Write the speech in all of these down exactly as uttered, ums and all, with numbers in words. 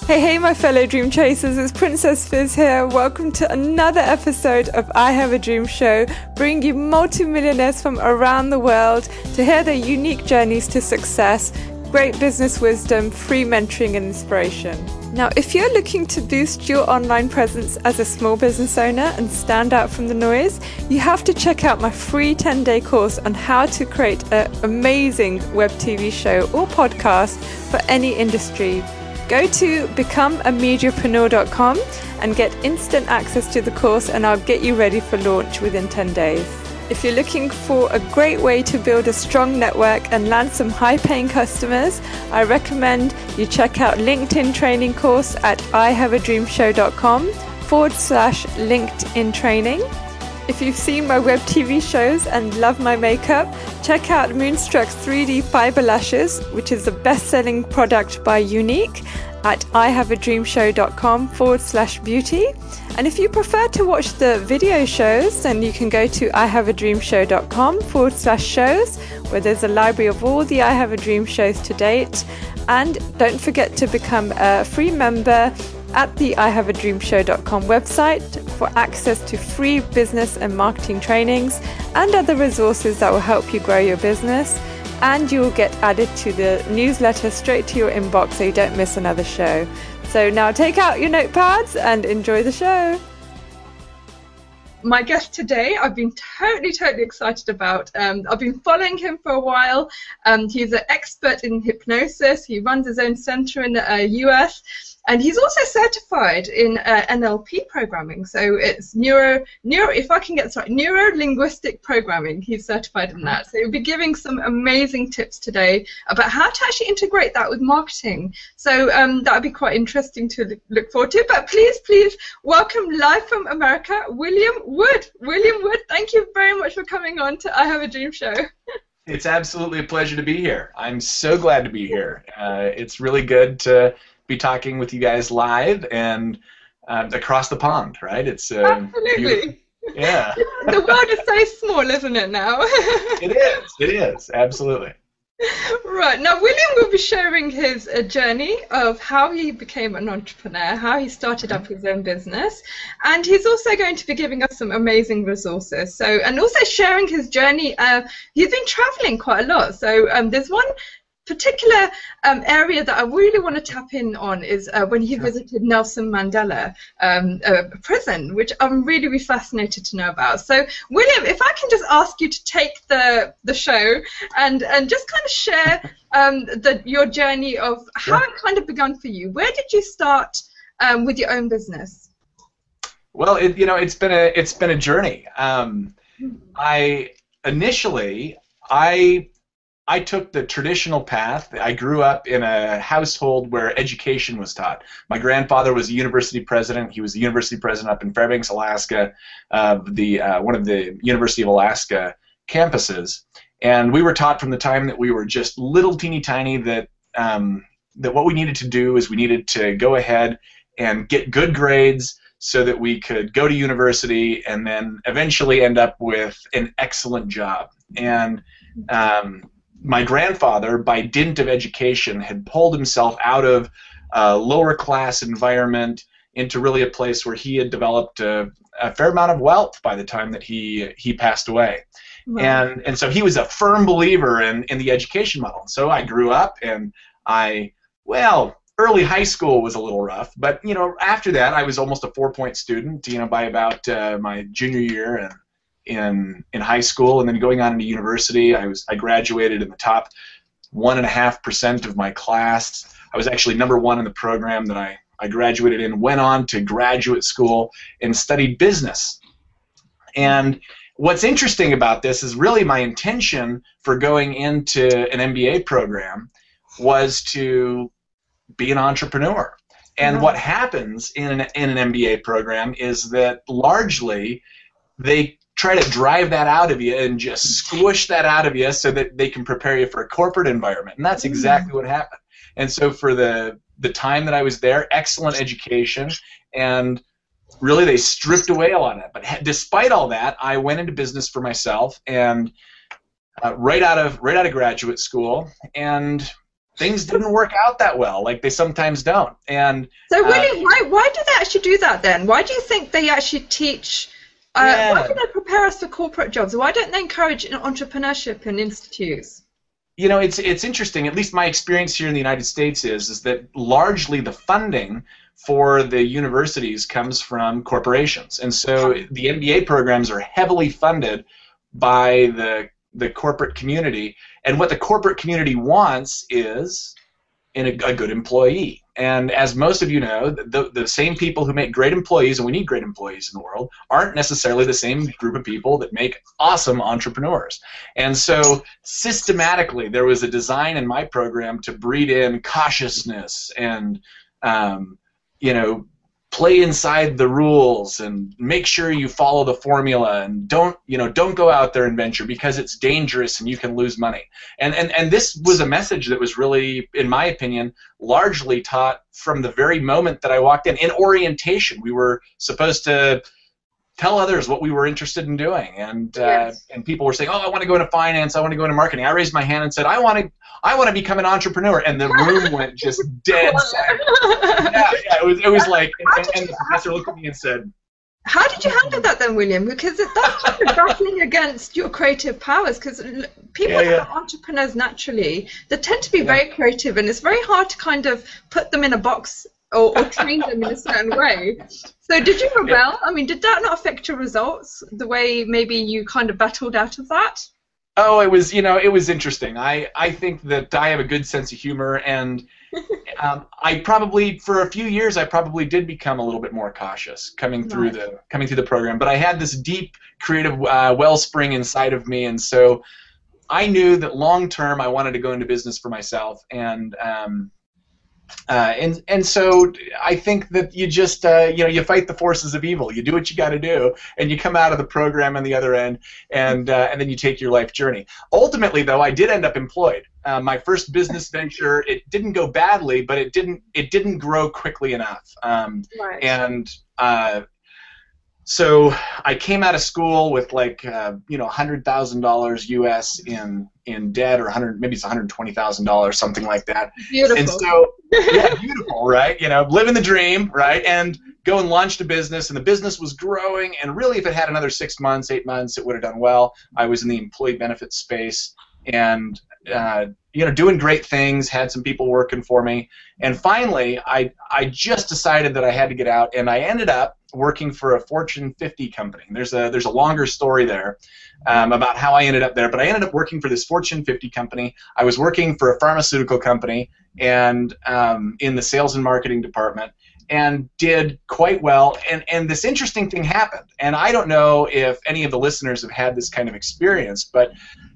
Hey, hey, my fellow dream chasers, it's Princess Fizz here. Welcome to another episode of I Have a Dream Show, bringing you multimillionaires from around the world to hear their unique journeys to success, great business wisdom, free mentoring and inspiration. Now, if you're looking to boost your online presence as a small business owner and stand out from the noise, you have to check out my free ten-day course on how to create an amazing web T V show or podcast for any industry. Go to become a mediapreneur dot com and get instant access to the course, and I'll get you ready for launch within ten days. If you're looking for a great way to build a strong network and land some high-paying customers, I recommend you check out LinkedIn training course at I have a dream show dot com forward slash LinkedIn training. If you've seen my web T V shows and love my makeup, check out Moonstruck's three D Fiber Lashes, which is the best-selling product by Younique, at I have a dream show dot com forward slash beauty. And if you prefer to watch the video shows, then you can go to I have a dream show dot com forward slash shows, where there's a library of all the I Have a Dream shows to date. And don't forget to become a free member at the I have a dream show dot com website for access to free business and marketing trainings and other resources that will help you grow your business. And you will get added to the newsletter straight to your inbox so you don't miss another show. So now take out your notepads and enjoy the show. My guest today, I've been totally, totally excited about. Um, I've been following him for a while. Um, he's an expert in hypnosis. He runs his own center in the uh, U S, and he's also certified in uh, N L P programming. So it's neuro, neuro, if I can get this right, neuro-linguistic programming. He's certified in that. So he'll be giving some amazing tips today about how to actually integrate that with marketing. So um, that would be quite interesting to look forward to. But please, please welcome live from America, William Wood. William Wood, thank you very much for coming on to I Have a Dream Show. It's absolutely a pleasure to be here. I'm so glad to be here. Uh, it's really good to be talking with you guys live and uh, across the pond, right? It's uh, absolutely beautiful. Yeah. The world is so small, isn't it now? It is. It is. Absolutely. Right. Now, William will be sharing his uh, journey of how he became an entrepreneur, how he started up his own business, and he's also going to be giving us some amazing resources. So, and also sharing his journey. Uh, he's been traveling quite a lot. So, um, there's one particular um, area that I really want to tap in on is uh, when he visited Nelson Mandela um, uh, prison, which I'm really, really fascinated to know about. So, William, if I can just ask you to take the the show and and just kind of share um, the your journey of how it kind of began for you. Where did you start um, with your own business? Well, it, you know, it's been a it's been a journey. Um, I initially I. I took the traditional path. I grew up in a household where education was taught. My grandfather was a university president. He was a university president up in Fairbanks, Alaska, uh, the uh, one of the University of Alaska campuses. And we were taught from the time that we were just little teeny tiny that um, that what we needed to do is we needed to go ahead and get good grades so that we could go to university and then eventually end up with an excellent job. And um, my grandfather, by dint of education, had pulled himself out of a lower class environment into really a place where he had developed a, a fair amount of wealth by the time that he he passed away. Wow. And and so he was a firm believer in, in the education model. So I grew up and I, well, early high school was a little rough, but you know, after that I was almost a four-point student, you know, by about uh, my junior year and in in high school, and then going on into university. I was I graduated in the top one and a half percent of my class. I was actually number one in the program that I, I graduated in, went on to graduate school and studied business. And what's interesting about this is really my intention for going into an M B A program was to be an entrepreneur. And mm-hmm. what happens in an, in an M B A program is that largely they try to drive that out of you and just squish that out of you so that they can prepare you for a corporate environment. And that's exactly what happened. And so for the, the time that I was there, excellent education, and really they stripped away a lot of that. But despite all that, I went into business for myself and uh, right out of right out of graduate school, and things didn't work out that well, like they sometimes don't. And so, uh, William, why why do they actually do that then? Why do you think they actually teach? Uh, yeah. Why do they prepare us for corporate jobs? Why don't they encourage entrepreneurship in institutes? You know, it's it's interesting. At least my experience here in the United States is is that largely the funding for the universities comes from corporations, and so the M B A programs are heavily funded by the the corporate community. And what the corporate community wants is in a, a good employee. And as most of you know, the, the same people who make great employees, and we need great employees in the world, aren't necessarily the same group of people that make awesome entrepreneurs. And so systematically, there was a design in my program to breed in cautiousness and, um, you know, play inside the rules and make sure you follow the formula and don't, you know, don't go out there and venture because it's dangerous and you can lose money. And, and, and this was a message that was really, in my opinion, largely taught from the very moment that I walked in. In orientation, we were supposed to tell others what we were interested in doing, and uh, Yes. and people were saying, "Oh, I want to go into finance. I want to go into marketing." I raised my hand and said, "I want to, I want to become an entrepreneur," and the room went just dead silent. Yeah, yeah, it was, it was like, and, and the professor looked at me and said, How did you handle that then, William? Because it, that's kind of battling against your creative powers. Because people Yeah, yeah. that are entrepreneurs naturally, they tend to be Yeah. very creative, and it's very hard to kind of put them in a box or, or train them in a certain way. So did you rebel? I mean, did that not affect your results, the way maybe you kind of battled out of that? "Oh, it was, you know, it was interesting. I, I think that I have a good sense of humor, and um, I probably, for a few years, I probably did become a little bit more cautious coming through Right. the coming through the program. But I had this deep creative uh, wellspring inside of me, and so I knew that long term I wanted to go into business for myself, and um, uh, and and so I think that you just uh, you know, you fight the forces of evil. You do what you got to do, and you come out of the program on the other end, and uh, and then you take your life journey. Ultimately, though, I did end up employed. Uh, my first business venture, it didn't go badly, but it didn't it didn't grow quickly enough. Um, Right. and uh, so I came out of school with like uh, you know one hundred thousand dollars U S in in debt, or one hundred, maybe it's one hundred twenty thousand dollars, something like that. Beautiful. And so, yeah, beautiful, right? You know, living the dream, right? And go and launched a business, and the business was growing. And really, if it had another six months, eight months, it would have done well. I was in the employee benefits space, and uh, you know, doing great things. Had some people working for me, and finally, I I just decided that I had to get out, and I ended up working for a Fortune fifty company. There's a there's a longer story there um, about how I ended up there, but I ended up working for this Fortune fifty company. I was working for a pharmaceutical company, and um, in the sales and marketing department, and did quite well. And and this interesting thing happened, and I don't know if any of the listeners have had this kind of experience, but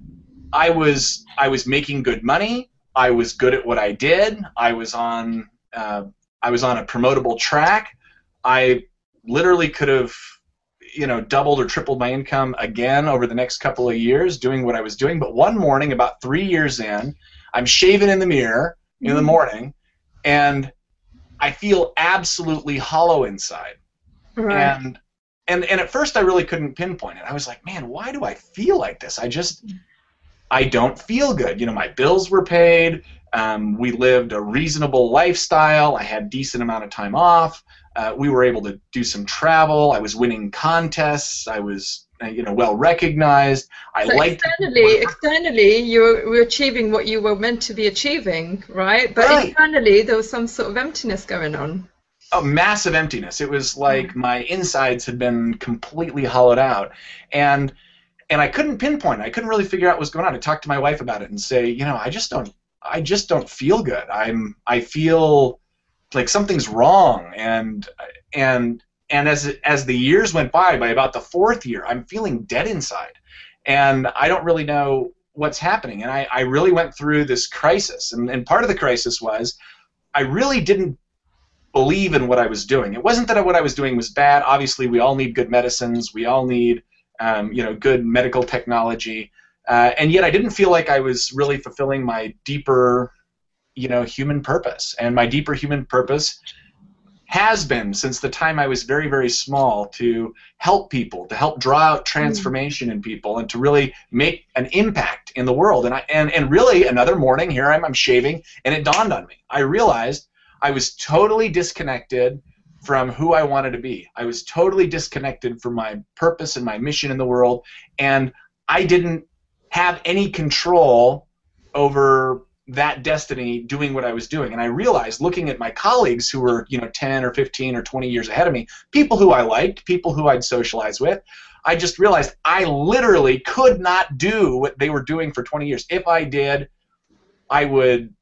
I was I was making good money. I was good at what I did. I was on uh, I was on a promotable track. I literally could have, you know, doubled or tripled my income again over the next couple of years doing what I was doing. But one morning, about three years in, I'm shaving in the mirror in the morning, and I feel absolutely hollow inside. Right. And and and at first I really couldn't pinpoint it. I was like, man, why do I feel like this? I just I don't feel good. You know, my bills were paid. Um, we lived a reasonable lifestyle. I had a decent amount of time off. Uh, we were able to do some travel. I was winning contests. I was, uh, you know, well recognized. I So liked externally, externally, you were, were achieving what you were meant to be achieving, right? But Right. internally, there was some sort of emptiness going on. a massive emptiness. It was like my insides had been completely hollowed out, and and I couldn't pinpoint. I couldn't really figure out what was going on. I talked to my wife about it and say, you know, I just don't, I just don't feel good. I'm, I feel like something's wrong, and and and as as the years went by, by about the fourth year, I'm feeling dead inside, and I don't really know what's happening. And I, I really went through this crisis, and, and part of the crisis was I really didn't believe in what I was doing. It wasn't that what I was doing was bad. Obviously, we all need good medicines. We all need um, you know, good medical technology, uh, and yet I didn't feel like I was really fulfilling my deeper, you know, human purpose. And my deeper human purpose has been since the time I was very, very small to help people, to help draw out transformation mm. in people, and to really make an impact in the world. And I and, and really another morning, here I am, I'm shaving, and it dawned on me. I realized I was totally disconnected from who I wanted to be. I was totally disconnected from my purpose and my mission in the world, and I didn't have any control over that destiny doing what I was doing. And I realized, looking at my colleagues who were, you know, ten or fifteen or twenty years ahead of me, people who I liked, people who I'd socialize with, I just realized I literally could not do what they were doing for twenty years. If I did, I would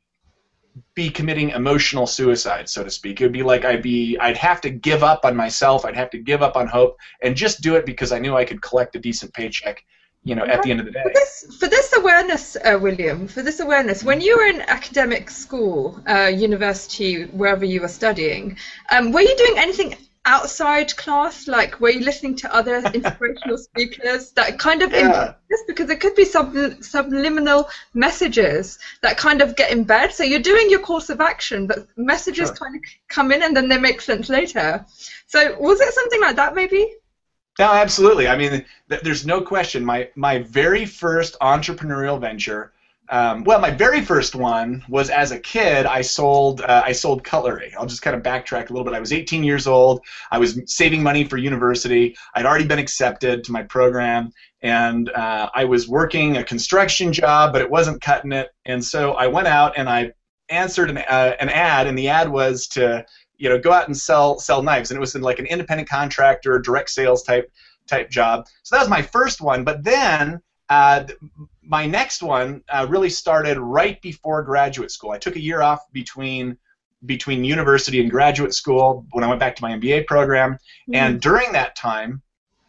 be committing emotional suicide, so to speak. It would be like I'd be, I'd have to give up on myself, I'd have to give up on hope, and just do it because I knew I could collect a decent paycheck, you know, at the end of the day. For this, for this awareness, uh, William, for this awareness, when you were in academic school, uh, university, wherever you were studying, um, were you doing anything outside class? Like, were you listening to other inspirational speakers that kind of yeah. this, because there could be sub subliminal messages that kind of get in bed. So you're doing your course of action, but messages Sure. kind of come in and then they make sense later. So was it something like that, maybe? No, absolutely. I mean, th there's no question. My my very first entrepreneurial venture, um, well, my very first one was as a kid. I sold uh, I sold cutlery. I'll just kind of backtrack a little bit. I was eighteen years old. I was saving money for university. I'd already been accepted to my program, and uh, I was working a construction job, but it wasn't cutting it. And so I went out and I answered an uh, an ad, and the ad was to, you know, go out and sell sell knives, and it was in like an independent contractor, direct sales type type job. So that was my first one. But then uh, my next one uh, really started right before graduate school. I took a year off between between university and graduate school when I went back to my M B A program, mm-hmm. and during that time,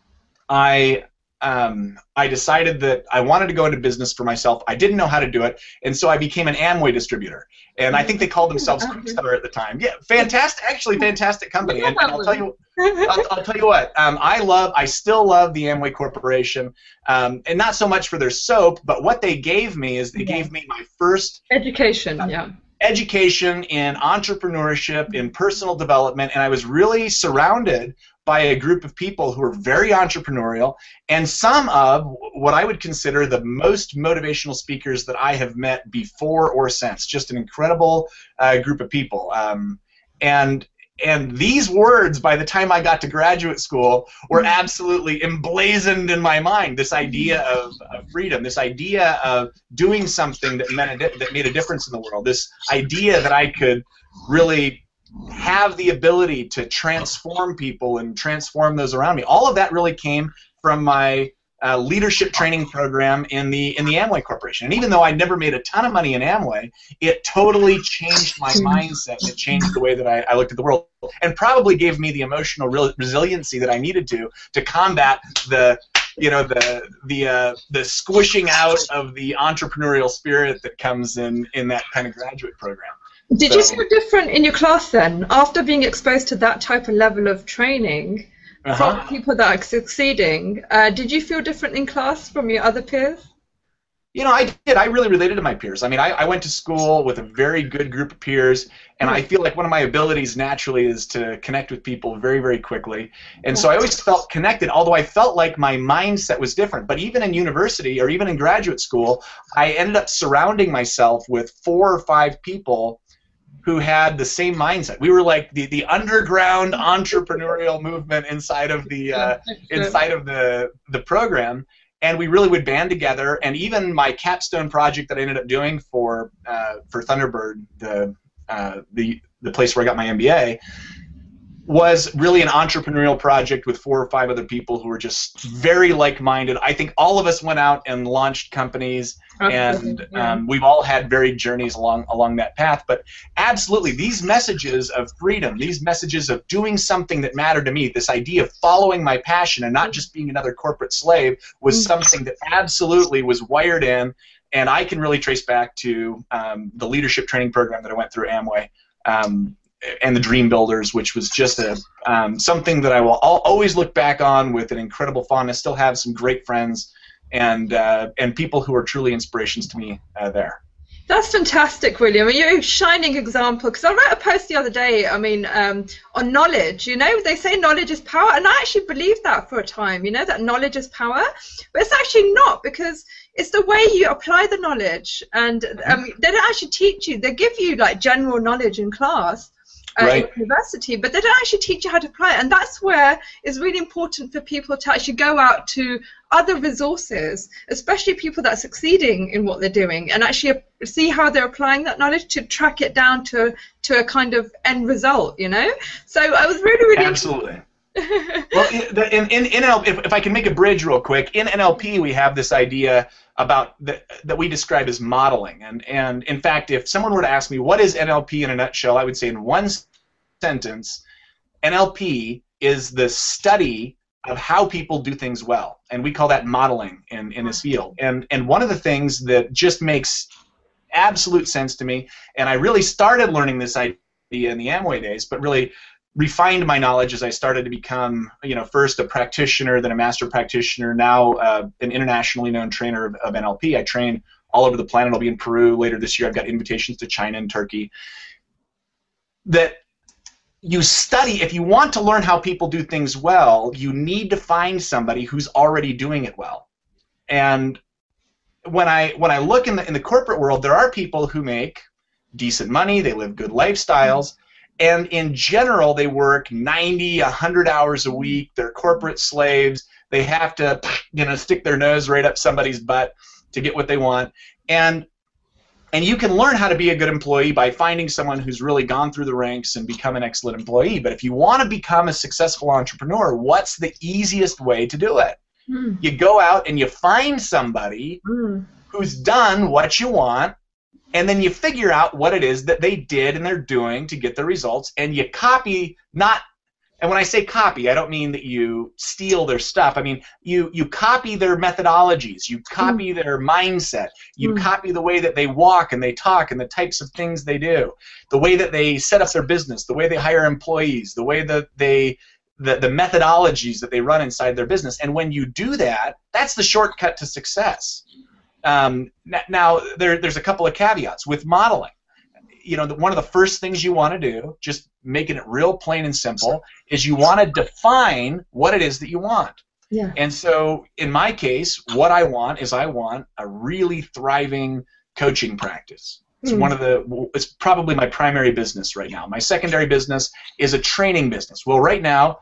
I um, I decided that I wanted to go into business for myself. I didn't know how to do it, and so I became an Amway distributor. And I think they called themselves Quickseller at the time. Yeah, fantastic, actually fantastic company. And, and I'll tell you, I'll, I'll tell you what. Um, I love, I still love the Amway Corporation, um, and not so much for their soap, but what they gave me is they yeah. gave me my first education. Uh, yeah. Education in entrepreneurship, in personal development, and I was really surrounded by a group of people who were very entrepreneurial, and some of what I would consider the most motivational speakers that I have met before or since. Just an incredible uh, group of people. Um, and and these words, by the time I got to graduate school, were absolutely emblazoned in my mind. This idea of, of freedom, this idea of doing something that meant a, that made a difference in the world, this idea that I could really have the ability to transform people and transform those around me. All of that really came from my uh, leadership training program in the in the Amway Corporation. And even though I never made a ton of money in Amway, it totally changed my mindset. It changed the way that I, I looked at the world, and probably gave me the emotional re resiliency that I needed to to combat the you know the the uh, the squishing out of the entrepreneurial spirit that comes in in that kind of graduate program. Did so, you feel different in your class then, after being exposed to that type of level of training uh-huh. from people that are succeeding? Uh, did you feel different in class from your other peers? You know, I did. I really related to my peers. I mean, I, I went to school with a very good group of peers, and I feel like one of my abilities naturally is to connect with people very, very quickly. And so I always felt connected, although I felt like my mindset was different. But even in university or even in graduate school, I ended up surrounding myself with four or five people who had the same mindset. We were like the the underground entrepreneurial movement inside of the uh, inside of the the program, and we really would band together. And even my capstone project that I ended up doing for uh, for Thunderbird, the uh, the the place where I got my M B A, was really an entrepreneurial project with four or five other people who were just very like-minded. I think all of us went out and launched companies, and um, we've all had varied journeys along along that path. But absolutely, these messages of freedom, these messages of doing something that mattered to me, this idea of following my passion and not just being another corporate slave, was something that absolutely was wired in, and I can really trace back to um, the leadership training program that I went through at Amway. Um, and the Dream Builders, which was just a um, something that I will al always look back on with an incredible fondness. Still have some great friends and uh, and people who are truly inspirations to me uh, there. That's fantastic, William. You're a shining example, because I wrote a post the other day, I mean, um, on knowledge. You know, they say knowledge is power, and I actually believed that for a time, you know, that knowledge is power, but it's actually not, because it's the way you apply the knowledge, and um, they don't actually teach you. They give you, like, general knowledge in class, uh, right. in university, but they don't actually teach you how to apply it, and that's where it's really important for people to actually go out to other resources, especially people that are succeeding in what they're doing, and actually see how they're applying that knowledge to track it down to to a kind of end result, you know. So I was really, really absolutely. Well, in in, in N L P, if, if I can make a bridge real quick, in N L P we have this idea about the, that we describe as modeling, and and in fact, if someone were to ask me what is N L P in a nutshell, I would say in one sentence, N L P is the study of how people do things well, and we call that modeling in, in this field. And and one of the things that just makes absolute sense to me, and I really started learning this idea in the Amway days, but really refined my knowledge as I started to become, you know, first a practitioner, then a master practitioner, now uh, an internationally known trainer of, of N L P. I train all over the planet. I'll be in Peru later this year. I've got invitations to China and Turkey. That you study, if you want to learn how people do things well, you need to find somebody who's already doing it well. And when I when I look in the in the corporate world, there are people who make decent money, they live good lifestyles, and in general they work ninety, a hundred hours a week. They're corporate slaves. They have to, you know, stick their nose right up somebody's butt to get what they want. And And you can learn how to be a good employee by finding someone who's really gone through the ranks and become an excellent employee. But if you want to become a successful entrepreneur, what's the easiest way to do it? Mm. You go out and you find somebody mm. who's done what you want, and then you figure out what it is that they did and they're doing to get the results, and you copy, not and when I say copy, I don't mean that you steal their stuff. I mean, you, you copy their methodologies, you copy mm. their mindset, you mm. copy the way that they walk and they talk and the types of things they do, the way that they set up their business, the way they hire employees, the way that they, the, the methodologies that they run inside their business. And when you do that, that's the shortcut to success. Um, now, there, there's a couple of caveats with modeling. You know, the, one of the first things you want to do, just making it real plain and simple, is you want to define what it is that you want. Yeah. And so, in my case, what I want is I want a really thriving coaching practice. It's mm. one of the. It's probably my primary business right now. My secondary business is a training business. Well, right now,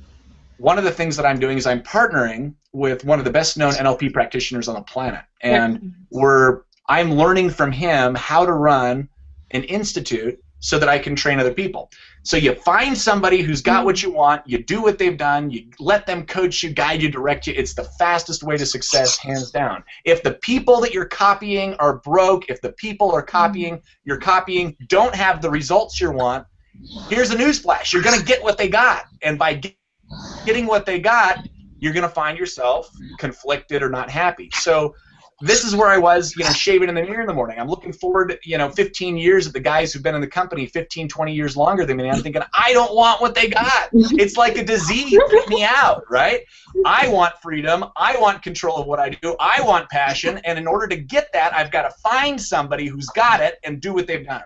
one of the things that I'm doing is I'm partnering with one of the best-known N L P practitioners on the planet, and yeah. we're I'm learning from him how to run an institute so that I can train other people. So you find somebody who's got what you want, you do what they've done, you let them coach you, guide you, direct you. It's the fastest way to success, hands down. If the people that you're copying are broke, if the people are copying, you're copying, don't have the results you want, here's a newsflash. You're going to get what they got. And by get, getting what they got, you're going to find yourself conflicted or not happy. So this is where I was, you know, shaving in the mirror in the morning. I'm looking forward, you know, fifteen years at the guys who've been in the company fifteen, twenty years longer than me. And I'm thinking, I don't want what they got. It's like a disease. Freak me out, right? I want freedom. I want control of what I do. I want passion. And in order to get that, I've got to find somebody who's got it and do what they've done.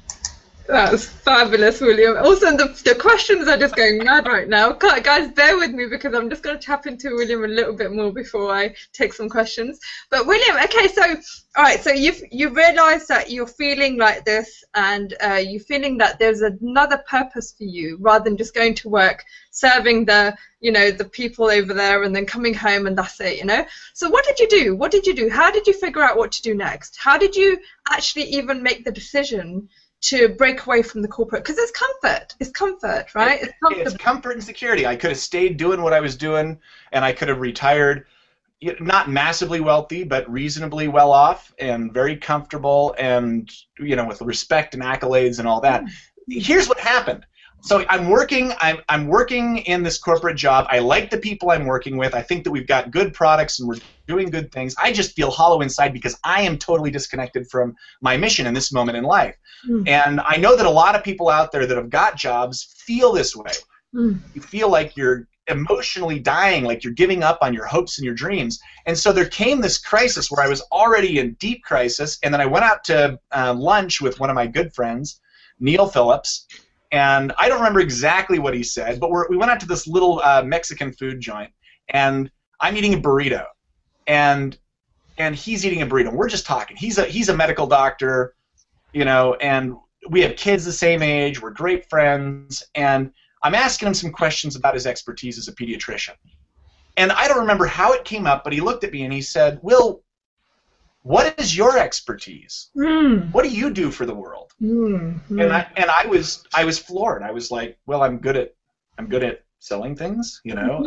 That's fabulous, William. Also, the, the questions are just going mad right now. Guys, bear with me because I'm just going to tap into William a little bit more before I take some questions. But William, okay, so all right, so you've you've realised that you're feeling like this, and uh, you're feeling that there's another purpose for you rather than just going to work, serving the you know the people over there, and then coming home and that's it, you know. So what did you do? What did you do? How did you figure out what to do next? How did you actually even make the decision to break away from the corporate? Because it's comfort. It's comfort, right? It, it's, it's comfort and security. I could have stayed doing what I was doing, and I could have retired, not massively wealthy, but reasonably well off and very comfortable, and you know, with respect and accolades and all that. Here's what happened. So I'm working. I'm I'm working in this corporate job. I like the people I'm working with. I think that we've got good products and we're doing good things. I just feel hollow inside because I am totally disconnected from my mission in this moment in life. Mm. And I know that a lot of people out there that have got jobs feel this way. Mm. You feel like you're emotionally dying, like you're giving up on your hopes and your dreams. And so there came this crisis where I was already in deep crisis, and then I went out to uh, lunch with one of my good friends, Neil Phillips, and I don't remember exactly what he said, but we're, we went out to this little uh, Mexican food joint, and I'm eating a burrito, and and he's eating a burrito, and we're just talking. He's a he's a medical doctor, you know, and we have kids the same age. We're great friends, and I'm asking him some questions about his expertise as a pediatrician. And I don't remember how it came up, but he looked at me and he said, "Will, what is your expertise? Mm. What do you do for the world?" Mm. Mm. And I and I was I was floored. I was like, "Well, I'm good at I'm good at selling things, you know."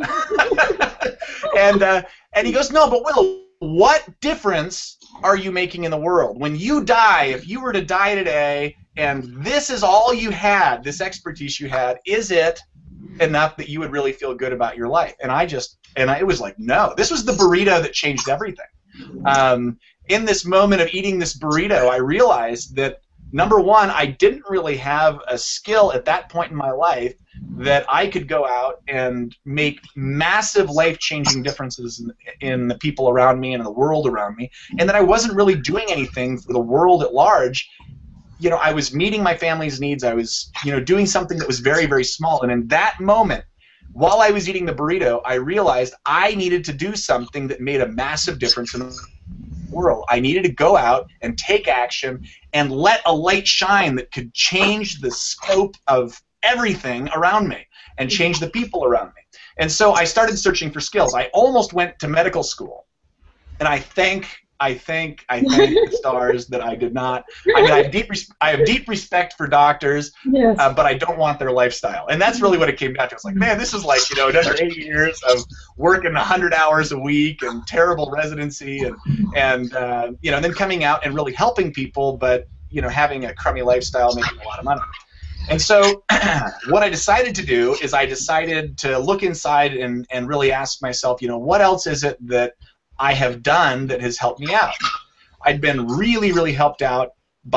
and uh, and he goes, "No, but Will, what difference are you making in the world? When you die, if you were to die today, and this is all you had, this expertise you had, is it enough that you would really feel good about your life?" And I just, and I, it was like, no. This was the burrito that changed everything. Um, in this moment of eating this burrito, I realized that, number one, I didn't really have a skill at that point in my life that I could go out and make massive life-changing differences in, in the people around me and in the world around me, and that I wasn't really doing anything for the world at large. You know, I was meeting my family's needs. I was, you know, doing something that was very, very small. And in that moment, while I was eating the burrito, I realized I needed to do something that made a massive difference in the world. I needed to go out and take action and let a light shine that could change the scope of everything around me and change the people around me. And so I started searching for skills. I almost went to medical school, and I thank I thank I thank the stars that I did not. I mean, I have deep res I have deep respect for doctors, Yes. uh, but I don't want their lifestyle, and that's really what it came down to. I was like, man, this is like, you know, another eight years of working a hundred hours a week and terrible residency, and and uh, you know, and then coming out and really helping people, but you know, having a crummy lifestyle, making a lot of money. And so what I decided to do is I decided to look inside and and really ask myself, you know, what else is it that I have done that has helped me out? I'd been really, really helped out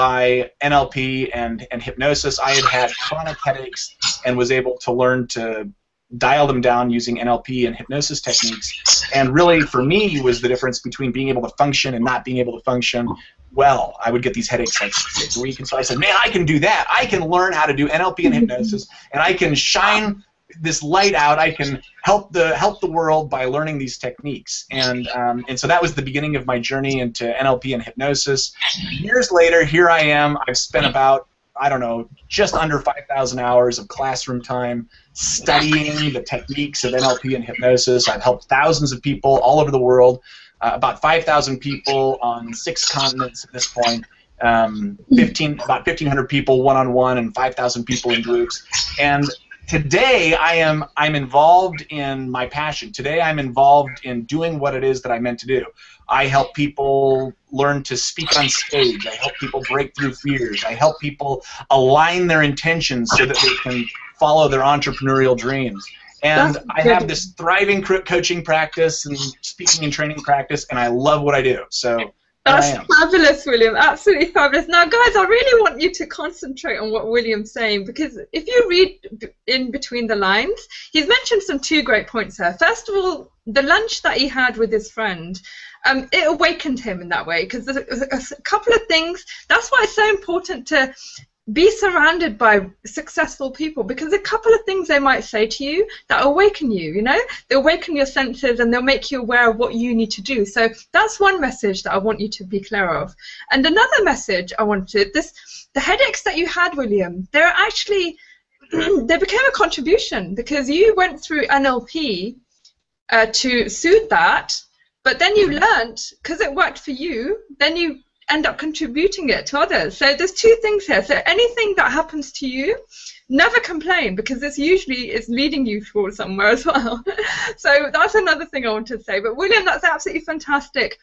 by N L P and, and hypnosis. I had had chronic headaches and was able to learn to dial them down using N L P and hypnosis techniques. And really, for me, was the difference between being able to function and not being able to function well. I would get these headaches like six days a week, and so I said, man, I can do that. I can learn how to do N L P and hypnosis, and I can shine this light out. I can help the help the world by learning these techniques, and um, and so that was the beginning of my journey into N L P and hypnosis. Years later, here I am. I've spent about, I don't know, just under five thousand hours of classroom time studying the techniques of N L P and hypnosis. I've helped thousands of people all over the world, uh, about five thousand people on six continents at this point. Um, fifteen about fifteen hundred people one-on-one and five thousand people in groups. And today I am I'm involved in my passion. Today I'm involved in doing what it is that I meant to do. I help people learn to speak on stage. I help people break through fears. I help people align their intentions so that they can follow their entrepreneurial dreams. And That's I good. have this thriving cr- coaching practice and speaking and training practice, and I love what I do. So That's I am. fabulous, William. Absolutely fabulous. Now, guys, I really want you to concentrate on what William's saying, because if you read b- in between the lines, he's mentioned some two great points there. First of all, the lunch that he had with his friend, um, it awakened him in that way, because there's a, a, a couple of things. That's why it's so important to be surrounded by successful people, because a couple of things they might say to you that awaken you, you know, they awaken your senses and they'll make you aware of what you need to do. So that's one message that I want you to be clear of. And another message I wanted, this, the headaches that you had, William, they're actually, they became a contribution, because you went through N L P uh, to soothe that, but then you learned, because it worked for you, then you end up contributing it to others. So there's two things here. So anything that happens to you, never complain, because this usually is leading you towards somewhere as well. So that's another thing I wanted to say. But William, that's absolutely fantastic.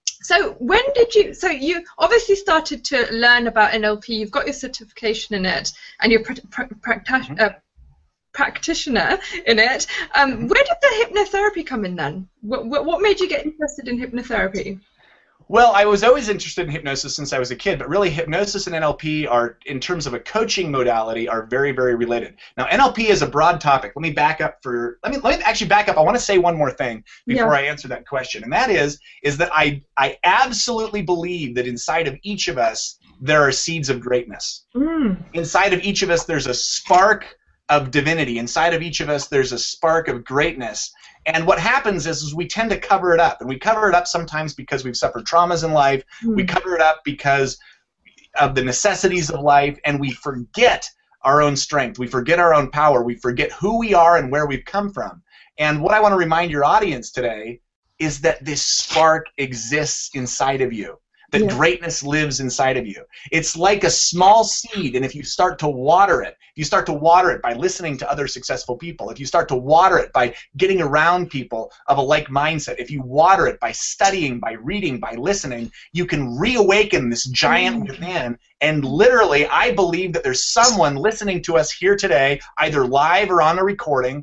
So when did you, so you obviously started to learn about N L P, you've got your certification in it, and you're pra pra pra uh, practitioner in it. Um, where did the hypnotherapy come in then? What, what made you get interested in hypnotherapy? Well, I was always interested in hypnosis since I was a kid, but really hypnosis and N L P are, in terms of a coaching modality, are very, very related. Now, N L P is a broad topic. Let me back up for, let me, let me actually back up. I want to say one more thing before Yeah. I answer that question, and that is, is that I, I absolutely believe that inside of each of us, there are seeds of greatness. Mm. Inside of each of us, there's a spark of divinity. Inside of each of us, there's a spark of greatness. And what happens is, is we tend to cover it up. And we cover it up sometimes because we've suffered traumas in life. Mm. We cover it up because of the necessities of life. And we forget our own strength. We forget our own power. We forget who we are and where we've come from. And what I want to remind your audience today is that this spark exists inside of you. That Yeah. greatness lives inside of you. It's like a small seed, and if you start to water it, if you start to water it by listening to other successful people, if you start to water it by getting around people of a like mindset, if you water it by studying, by reading, by listening, you can reawaken this giant within. And literally, I believe that there's someone listening to us here today, either live or on a recording,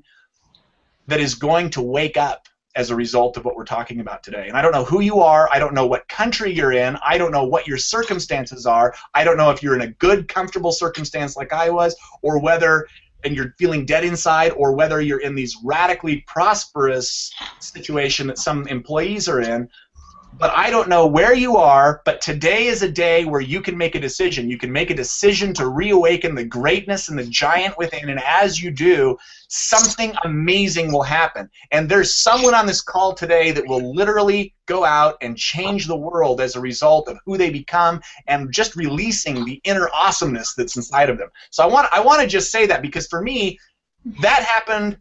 that is going to wake up as a result of what we're talking about today. And I don't know who you are. I don't know what country you're in. I don't know what your circumstances are. I don't know if you're in a good, comfortable circumstance like I was, or whether, and you're feeling dead inside, or whether you're in these radically prosperous situation that some employees are in. But I don't know where you are, but today is a day where you can make a decision. You can make a decision to reawaken the greatness and the giant within, and as you do, something amazing will happen. And there's someone on this call today that will literally go out and change the world as a result of who they become and just releasing the inner awesomeness that's inside of them. So I want, I want to just say that, because for me, that happened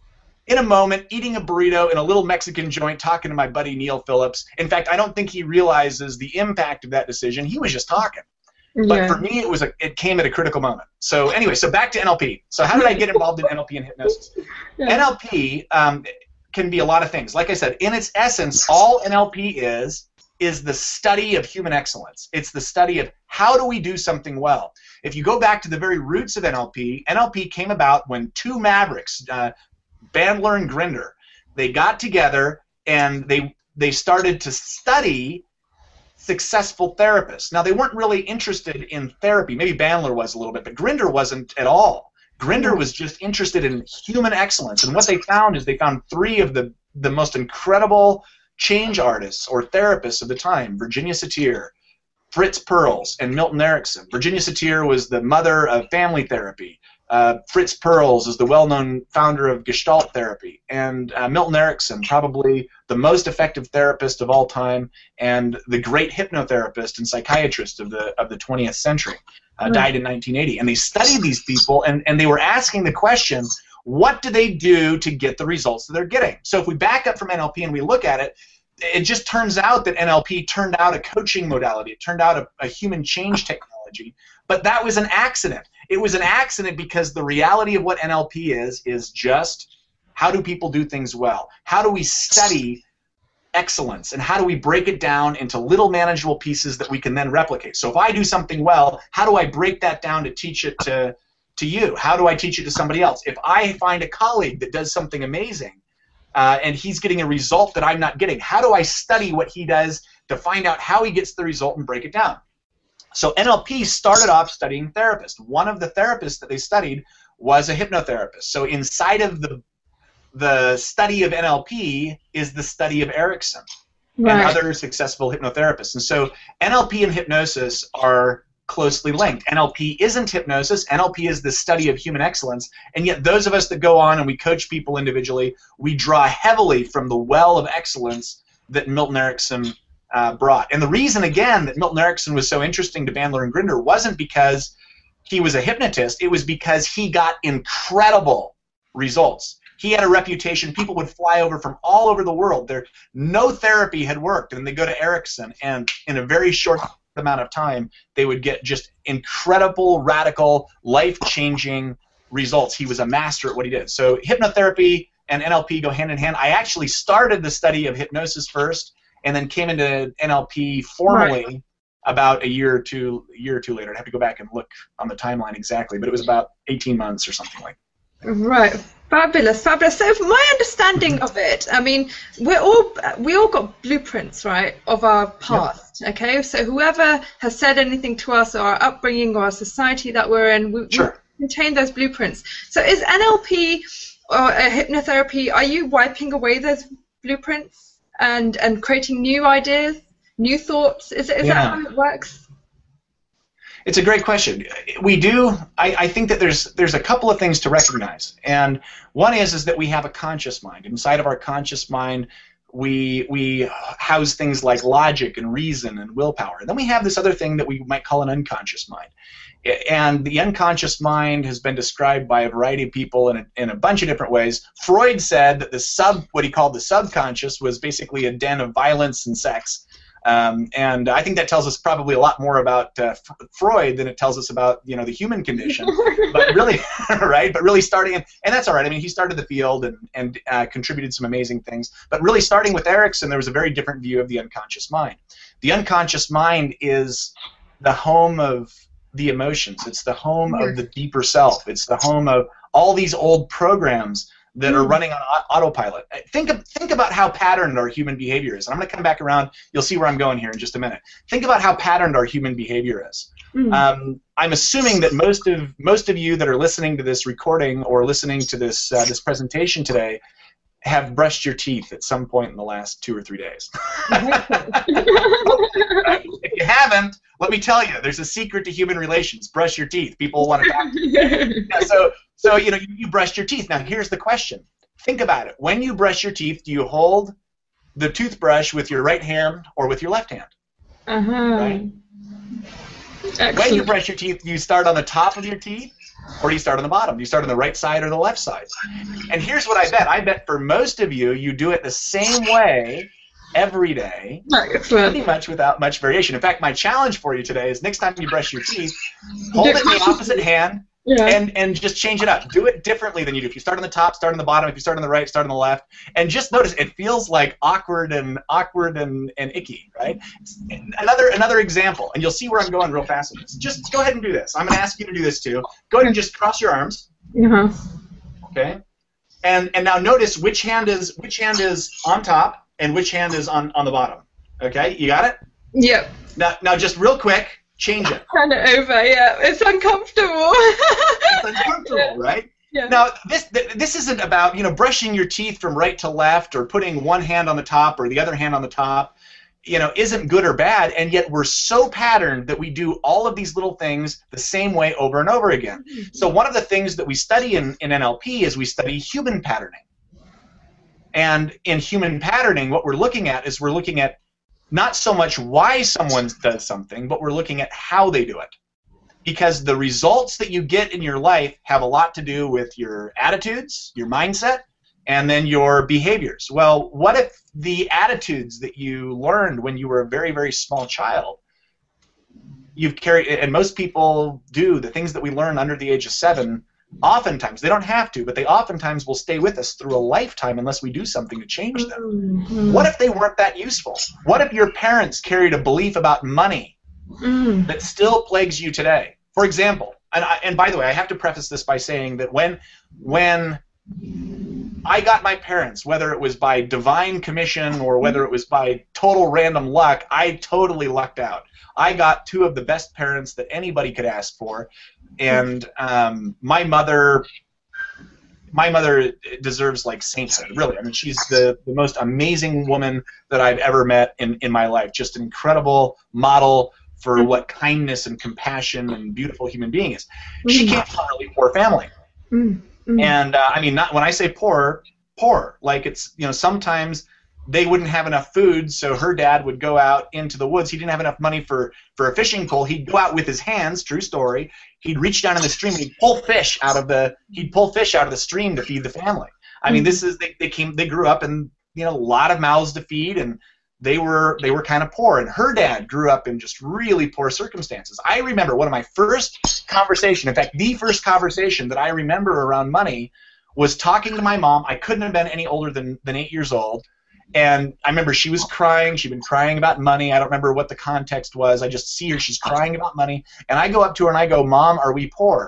in a moment, eating a burrito in a little Mexican joint, talking to my buddy Neil Phillips. In fact, I don't think he realizes the impact of that decision. He was just talking. But Yeah. for me, it was a, it came at a critical moment. So anyway, so back to N L P. So how did I get involved in N L P and hypnosis? Yeah. N L P um, can be a lot of things. Like I said, in its essence, all N L P is is the study of human excellence. It's the study of how do we do something well. If you go back to the very roots of N L P, N L P came about when two mavericks, uh, Bandler and Grinder, they got together and they they started to study successful therapists. Now, they weren't really interested in therapy. Maybe Bandler was a little bit, but Grinder wasn't at all. Grinder was just interested in human excellence. And what they found is they found three of the, the most incredible change artists or therapists of the time: Virginia Satir, Fritz Perls, and Milton Erickson. Virginia Satir was the mother of family therapy. Uh, Fritz Perls is the well-known founder of Gestalt therapy, and uh, Milton Erickson, probably the most effective therapist of all time, and the great hypnotherapist and psychiatrist of the of the twentieth century, uh, Right. died in nineteen eighty. And they studied these people, and, and they were asking the question, what do they do to get the results that they're getting? So if we back up from N L P and we look at it, it just turns out that N L P turned out a coaching modality. It turned out a, a human change technology, but that was an accident. It was an accident because the reality of what N L P is is just how do people do things well? How do we study excellence, and how do we break it down into little manageable pieces that we can then replicate? So if I do something well, how do I break that down to teach it to, to you? How do I teach it to somebody else? If I find a colleague that does something amazing uh, and he's getting a result that I'm not getting, how do I study what he does to find out how he gets the result and break it down? So N L P started off studying therapists. One of the therapists that they studied was a hypnotherapist. So inside of the the study of N L P is the study of Erickson and Right. other successful hypnotherapists. And so N L P and hypnosis are closely linked. N L P isn't hypnosis. N L P is the study of human excellence. And yet those of us that go on and we coach people individually, we draw heavily from the well of excellence that Milton Erickson Uh, brought. And the reason, again, that Milton Erickson was so interesting to Bandler and Grinder wasn't because he was a hypnotist. It was because he got incredible results. He had a reputation. People would fly over from all over the world. There, no therapy had worked, and they go to Erickson, and in a very short amount of time, they would get just incredible, radical, life-changing results. He was a master at what he did. So hypnotherapy and N L P go hand in hand. I actually started the study of hypnosis first, and then came into N L P formally Right. about a year or two, a year or two later. I'd have to go back and look on the timeline exactly, but it was about eighteen months or something like that. Right. Fabulous, fabulous. So, from my understanding of it, I mean, we're all we all got blueprints, right, of our past. Yep. Okay, so whoever has said anything to us, or our upbringing, or our society that we're in, we, sure. we contain those blueprints. So, is N L P or uh, hypnotherapy? Are you wiping away those blueprints and and creating new ideas, new thoughts? Is is yeah. that how it works? It's a great question. We do. I, I think that there's there's a couple of things to recognize, and one is is that we have a conscious mind. Inside of our conscious mind, we we house things like logic and reason and willpower. And then we have this other thing that we might call an unconscious mind. And the unconscious mind has been described by a variety of people in a, in a bunch of different ways. Freud said that the sub, what he called the subconscious, was basically a den of violence and sex. Um, and I think that tells us probably a lot more about uh, Freud than it tells us about, you know, the human condition. But really, right? But really starting, and, and that's all right. I mean, he started the field and, and uh, contributed some amazing things. But really starting with Erickson, there was a very different view of the unconscious mind. The unconscious mind is the home of the emotions. It's the home of the deeper self. It's the home of all these old programs that are running on autopilot. Think of, think about how patterned our human behavior is. And I'm going to come back around. You'll see where I'm going here in just a minute. Think about how patterned our human behavior is. Mm. Um, I'm assuming that most of most of you that are listening to this recording or listening to this uh, this presentation today have brushed your teeth at some point in the last two or three days. If you haven't, let me tell you, there's a secret to human relations. Brush your teeth. People want to talk to you. Yeah, so, so you know, you, you brushed your teeth. Now, here's the question. Think about it. When you brush your teeth, do you hold the toothbrush with your right hand or with your left hand? Uh-huh. Right? When you brush your teeth, do you start on the top of your teeth? Or do you start on the bottom? Do you start on the right side or the left side? And here's what I bet. I bet for most of you, you do it the same way every day, pretty much without much variation. In fact, my challenge for you today is next time you brush your teeth, hold it in the opposite hand yeah. and, and just change it up. Do it differently than you do. If you start on the top, start on the bottom. If you start on the right, start on the left. And just notice it feels like awkward and awkward and, and icky, right? Another another example, and you'll see where I'm going real fast with this. Just go ahead and do this. I'm going to ask you to do this too. Go ahead and just cross your arms. Uh-huh. Okay. And and now notice which hand is which hand is on top and which hand is on, on the bottom. Okay, you got it? Yep. Now now just real quick, change it. Turn it over, yeah. It's uncomfortable. It's uncomfortable, yeah. Right? Yeah. Now this this isn't about, you know, brushing your teeth from right to left or putting one hand on the top or the other hand on the top. You know, isn't good or bad, and yet we're so patterned that we do all of these little things the same way over and over again. Mm-hmm. So one of the things that we study in, in N L P is we study human patterning. And in human patterning, what we're looking at is we're looking at not so much why someone does something, but we're looking at how they do it. Because the results that you get in your life have a lot to do with your attitudes, your mindset, and then your behaviors. Well, what if the attitudes that you learned when you were a very, very small child, you've carried, and most people do, the things that we learn under the age of seven, oftentimes, they don't have to, but they oftentimes will stay with us through a lifetime unless we do something to change them. Mm-hmm. What if they weren't that useful? What if your parents carried a belief about money mm. that still plagues you today? For example, and, I, and by the way, I have to preface this by saying that when, when I got my parents, whether it was by divine commission or whether it was by total random luck, I totally lucked out. I got two of the best parents that anybody could ask for, and um, my mother, my mother deserves like sainthood, really. I mean, she's the, the most amazing woman that I've ever met in, in my life. Just an incredible model for what kindness and compassion and beautiful human being is. She came from a really poor family. Mm-hmm. And uh, I mean, not when I say poor, poor, like it's, you know, sometimes they wouldn't have enough food, so her dad would go out into the woods. He didn't have enough money for, for a fishing pole. He'd go out with his hands, true story. He'd reach down in the stream and he'd pull fish out of the he'd pull fish out of the stream to feed the family. I mean, this is they, they came they grew up in, you know, a lot of mouths to feed, and they were they were kind of poor. And her dad grew up in just really poor circumstances. I remember one of my first conversation, in fact, the first conversation that I remember around money was talking to my mom. I couldn't have been any older than, than eight years old. And I remember she was crying. She'd been crying about money. I don't remember what the context was. I just see her. She's crying about money. And I go up to her and I go, "Mom, are we poor?"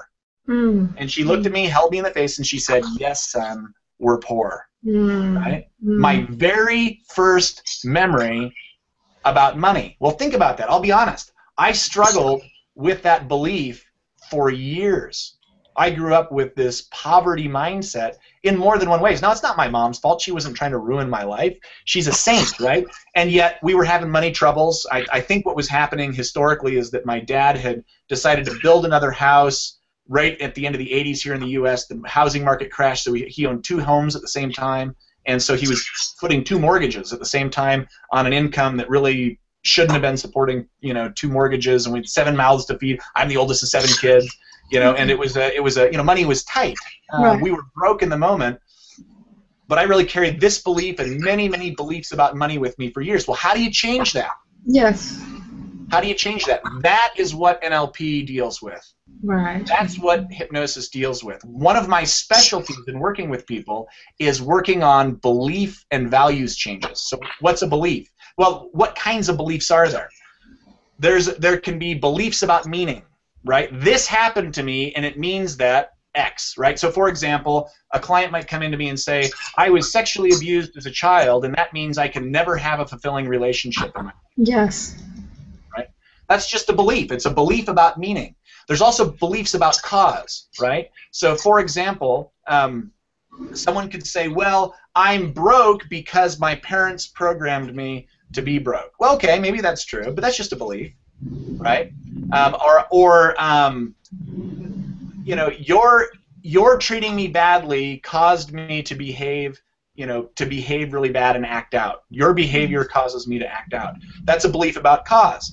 Mm. And she looked at me, held me in the face, and she said, "Yes, son, we're poor." Mm. Right? Mm. My very first memory about money. Well, think about that. I'll be honest. I struggled with that belief for years. I grew up with this poverty mindset in more than one ways. Now, it's not my mom's fault. She wasn't trying to ruin my life. She's a saint, right? And yet we were having money troubles. I, I think what was happening historically is that my dad had decided to build another house right at the end of the eighties here in the U S The housing market crashed, so he, he owned two homes at the same time. And so he was putting two mortgages at the same time on an income that really shouldn't have been supporting, you know, two mortgages, and we had seven mouths to feed. I'm the oldest of seven kids, you know, and it was a, it was a, you know, money was tight. Um, Right. We were broke in the moment, but I really carried this belief and many, many beliefs about money with me for years. Well, how do you change that? Yes. How do you change that? That is what N L P deals with. Right. That's what hypnosis deals with. One of my specialties in working with people is working on belief and values changes. So what's a belief? Well, what kinds of beliefs are there? There's there can be beliefs about meaning, right? This happened to me and it means that X, right? So for example, a client might come into me and say, I was sexually abused as a child, and that means I can never have a fulfilling relationship in my life. Yes. Right? That's just a belief. It's a belief about meaning. There's also beliefs about cause, right? So, for example, um, someone could say, well, I'm broke because my parents programmed me to be broke. Well, okay, maybe that's true, but that's just a belief, right? Um, or, or um, you know, your your treating me badly caused me to behave, you know, to behave really bad and act out. Your behavior causes me to act out. That's a belief about cause.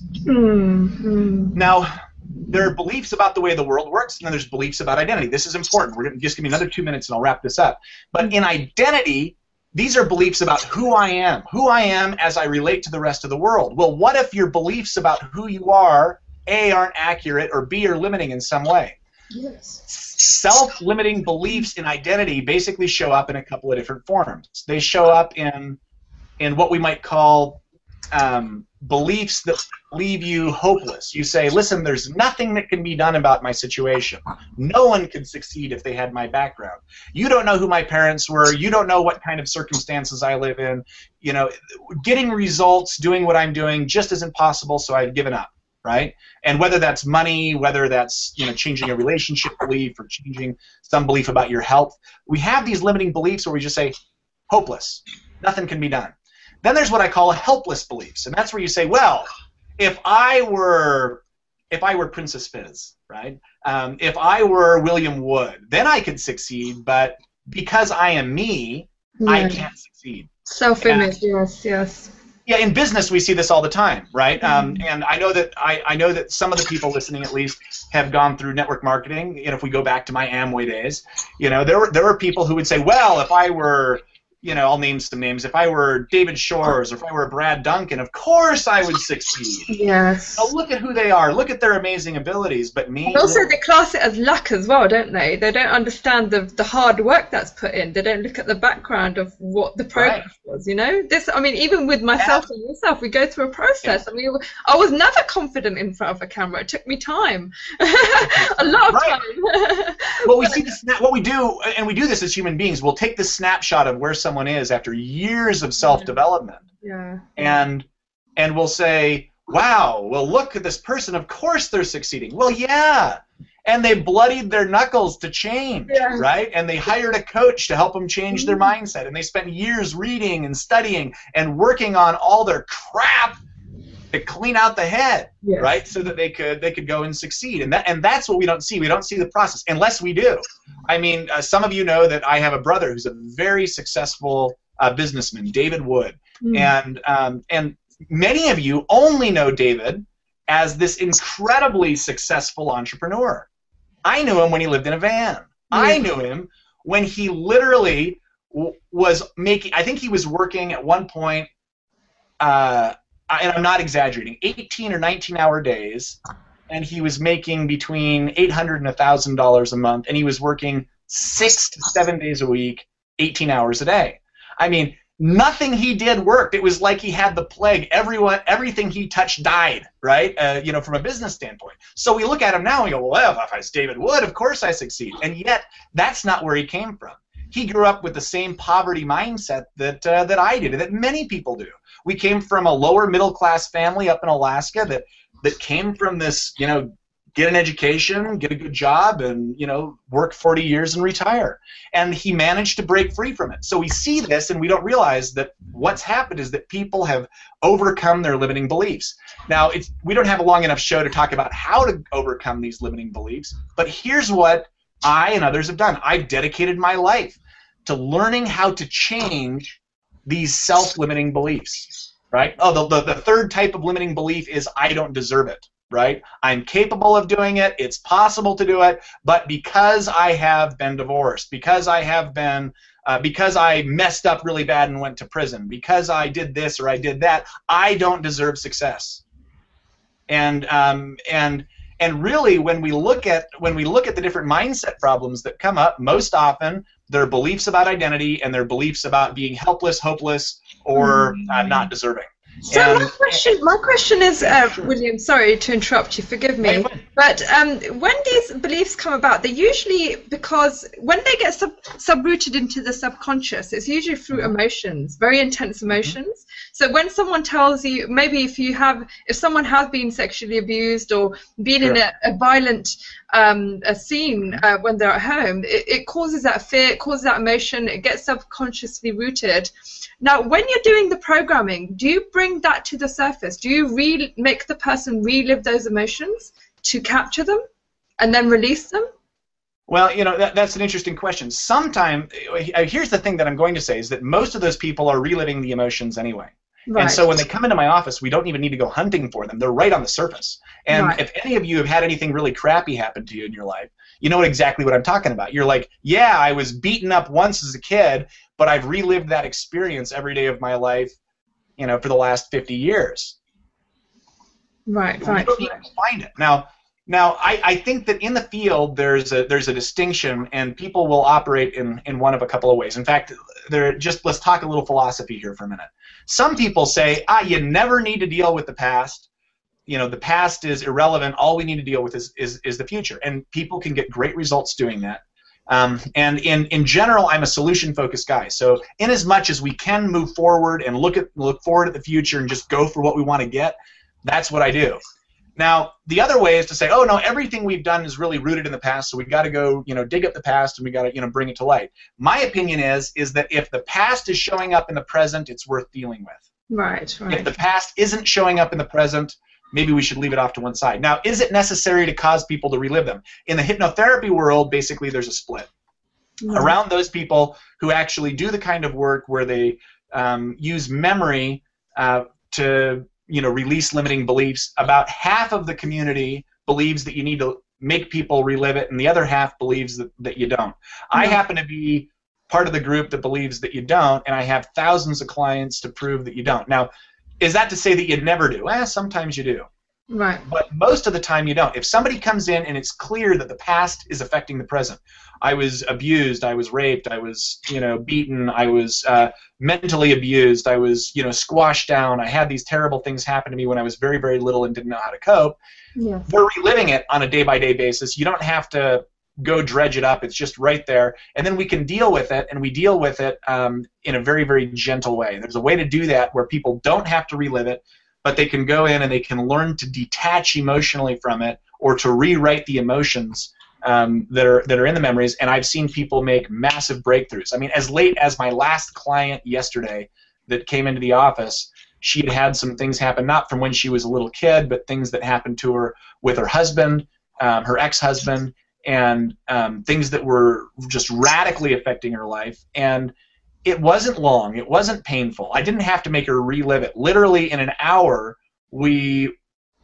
Mm-hmm. Now, there are beliefs about the way the world works, and then there's beliefs about identity. This is important. We're going to just give me another two minutes, and I'll wrap this up. But in identity, these are beliefs about who I am, who I am as I relate to the rest of the world. Well, what if your beliefs about who you are, A, aren't accurate, or B, are limiting in some way? Yes. Self-limiting beliefs in identity basically show up in a couple of different forms. They show up in in what we might call um, beliefs that leave you hopeless. You say, listen, there's nothing that can be done about my situation. No one could succeed if they had my background. You don't know who my parents were. You don't know what kind of circumstances I live in. You know, getting results, doing what I'm doing just isn't possible, so I've given up. Right? And whether that's money, whether that's, you know, changing a relationship belief or changing some belief about your health, we have these limiting beliefs where we just say, hopeless, nothing can be done. Then there's what I call helpless beliefs, and that's where you say, well, if I were, if I were Princess Fizz, right? Um, if I were William Wood, then I could succeed, but because I am me, Yeah. I can't succeed. Self-image. Yes. Yes. Yeah, in business we see this all the time, right? Um, and I know that I, I know that some of the people listening, at least, have gone through network marketing. You know, if we go back to my Amway days, you know, there were there were people who would say, well, if I were, you know, I'll name some names. If I were David Shores, or if I were Brad Duncan, of course I would succeed. Yes. Oh, look at who they are. Look at their amazing abilities. But me. And also, they class it as luck as well, don't they? They don't understand the the hard work that's put in. They don't look at the background of what the progress Right. was. You know, this. I mean, even with myself and yourself, we go through a process. I mean, I was never confident in front of a camera. It took me time, a lot of Right. time. Well, we see the sna- what we do, and we do this as human beings. We'll take the snapshot of where someone is after years of self-development, Yeah. and and we'll say, wow, well, look at this person. Of course they're succeeding. Well, yeah, and they bloodied their knuckles to change, Yeah. right? And they hired a coach to help them change their mindset, and they spent years reading and studying and working on all their crap to clean out the head, Yes. right? So that they could they could go and succeed, and that and that's what we don't see. We don't see the process unless we do. I mean, uh, some of you know that I have a brother who's a very successful uh, businessman, David Wood, Mm. and um, and many of you only know David as this incredibly successful entrepreneur. I knew him when he lived in a van. I knew him when he literally w- was making. I think he was working at one point. Uh, and I'm not exaggerating, eighteen or nineteen hour days, and he was making between eight hundred and one thousand dollars a month, and he was working six to seven days a week, eighteen hours a day. I mean, nothing he did worked. It was like he had the plague. Everyone, everything he touched died, right? Uh, you know, from a business standpoint. So we look at him now and we go, well, if I was David Wood, of course I succeed. And yet, that's not where he came from. He grew up with the same poverty mindset that uh, that I did, that many people do. We came from a lower middle class family up in Alaska that that came from this, you know, get an education, get a good job, and, you know, work forty years and retire. And he managed to break free from it. So we see this and we don't realize that what's happened is that people have overcome their limiting beliefs. Now, it's, we don't have a long enough show to talk about how to overcome these limiting beliefs, but here's what I and others have done. I've dedicated my life to learning how to change these self-limiting beliefs, right? Oh, the, the, the third type of limiting belief is I don't deserve it. Right? I'm capable of doing it. It's possible to do it, but because I have been divorced, because I have been, uh, because I messed up really bad and went to prison, because I did this or I did that, I don't deserve success. And um, and and really, when we look at when we look at the different mindset problems that come up, most often they're beliefs about identity and they're beliefs about being helpless, hopeless, or uh, not deserving. So and, my question, my question is, uh, William, sorry to interrupt you, forgive me, but um, when these beliefs come about, they're usually because when they get sub subrooted into the subconscious, it's usually through emotions, very intense emotions. Mm-hmm. So when someone tells you, maybe if you have, if someone has been sexually abused or been sure. in a, a violent um, a scene uh, when they're at home, it, it causes that fear, it causes that emotion, it gets subconsciously rooted. Now, when you're doing the programming, do you bring that to the surface? Do you re make the person relive those emotions to capture them and then release them? Well, you know, that, that's an interesting question. Sometimes, here's the thing that I'm going to say, is that most of those people are reliving the emotions anyway. Right. And so when they come into my office, we don't even need to go hunting for them. They're right on the surface. And right. if any of you have had anything really crappy happen to you in your life, you know exactly what I'm talking about. You're like, yeah, I was beaten up once as a kid, but I've relived that experience every day of my life, you know, for the last fifty years. Right, right. You don't find it. Now, now I, I think that in the field there's a there's a distinction, and people will operate in, in one of a couple of ways. In fact, there just let's talk a little philosophy here for a minute. Some people say, ah, you never need to deal with the past. You know, the past is irrelevant. All we need to deal with is is, is the future. And people can get great results doing that. Um, and in, in general, I'm a solution-focused guy. So in as much as we can move forward and look at look forward at the future and just go for what we want to get, that's what I do. Now, the other way is to say, oh no, everything we've done is really rooted in the past, so we've got to go, you know, dig up the past and we got to, you know, bring it to light. My opinion is is that if the past is showing up in the present, it's worth dealing with. Right, right. If the past isn't showing up in the present, maybe we should leave it off to one side. Now, is it necessary to cause people to relive them? In the hypnotherapy world, basically, there's a split. Mm-hmm. Around those people who actually do the kind of work where they um, use memory uh, to, you know, release limiting beliefs, about half of the community believes that you need to make people relive it, and the other half believes that, that you don't. Mm-hmm. I happen to be part of the group that believes that you don't, and I have thousands of clients to prove that you don't. Now, is that to say that you never do? Eh, sometimes you do. Right. But most of the time you don't. If somebody comes in and it's clear that the past is affecting the present, I was abused, I was raped, I was, you know, beaten, I was uh, mentally abused, I was, you know, squashed down, I had these terrible things happen to me when I was very, very little and didn't know how to cope. Yeah. We're reliving it on a day-by-day basis. You don't have to go dredge it up. It's just right there. And then we can deal with it, and we deal with it um, in a very, very gentle way. There's a way to do that where people don't have to relive it, but they can go in and they can learn to detach emotionally from it, or to rewrite the emotions um, that are that are in the memories. And I've seen people make massive breakthroughs. I mean, as late as my last client yesterday that came into the office, she had had some things happen, not from when she was a little kid, but things that happened to her with her husband, um, her ex-husband, and um, things that were just radically affecting her life. And it wasn't long. It wasn't painful. I didn't have to make her relive it. Literally in an hour, we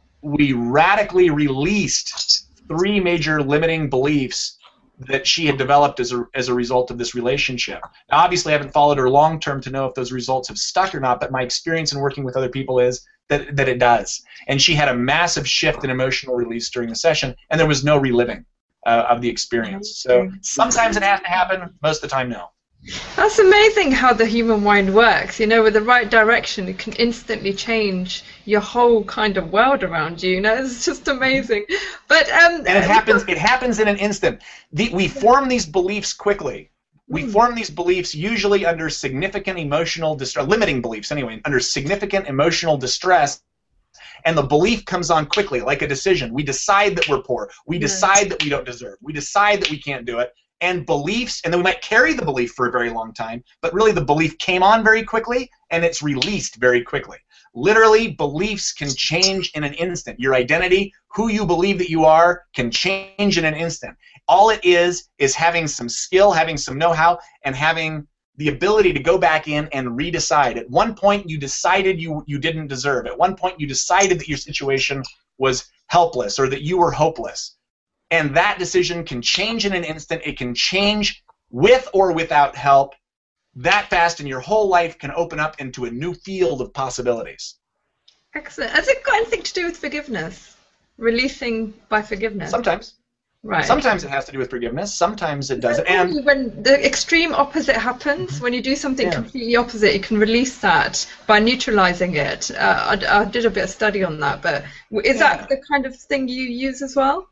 we radically released three major limiting beliefs that she had developed as a, as a result of this relationship. Now, obviously, I haven't followed her long term to know if those results have stuck or not, but my experience in working with other people is that, that it does. And she had a massive shift in emotional release during the session, and there was no reliving uh, of the experience. So sometimes it has to happen, most of the time, no. That's amazing how the human mind works. You know, with the right direction, it can instantly change your whole kind of world around you. You know, it's just amazing. But um, and it happens. It happens in an instant. The, we form these beliefs quickly. We Mm. form these beliefs usually under significant emotional distress, limiting beliefs anyway, under significant emotional distress, and the belief comes on quickly, like a decision. We decide that we're poor. We Yes. decide that we don't deserve. We decide that we can't do it. And beliefs, and then we might carry the belief for a very long time, but really the belief came on very quickly, and it's released very quickly. Literally, beliefs can change in an instant. Your identity, who you believe that you are, can change in an instant. All it is is having some skill, having some know-how, and having the ability to go back in and redecide. At one point, you decided you, you didn't deserve. At one point, you decided that your situation was helpless or that you were hopeless. And that decision can change in an instant. It can change with or without help that fast, and your whole life can open up into a new field of possibilities. Excellent. Has it got anything to do with forgiveness? Releasing by forgiveness? Sometimes. Right. Sometimes it has to do with forgiveness. Sometimes it doesn't. And And when the extreme opposite happens, when you do something Yeah. completely opposite, you can release that by neutralizing it. Uh, I, I did a bit of study on that, but is Yeah. that the kind of thing you use as well?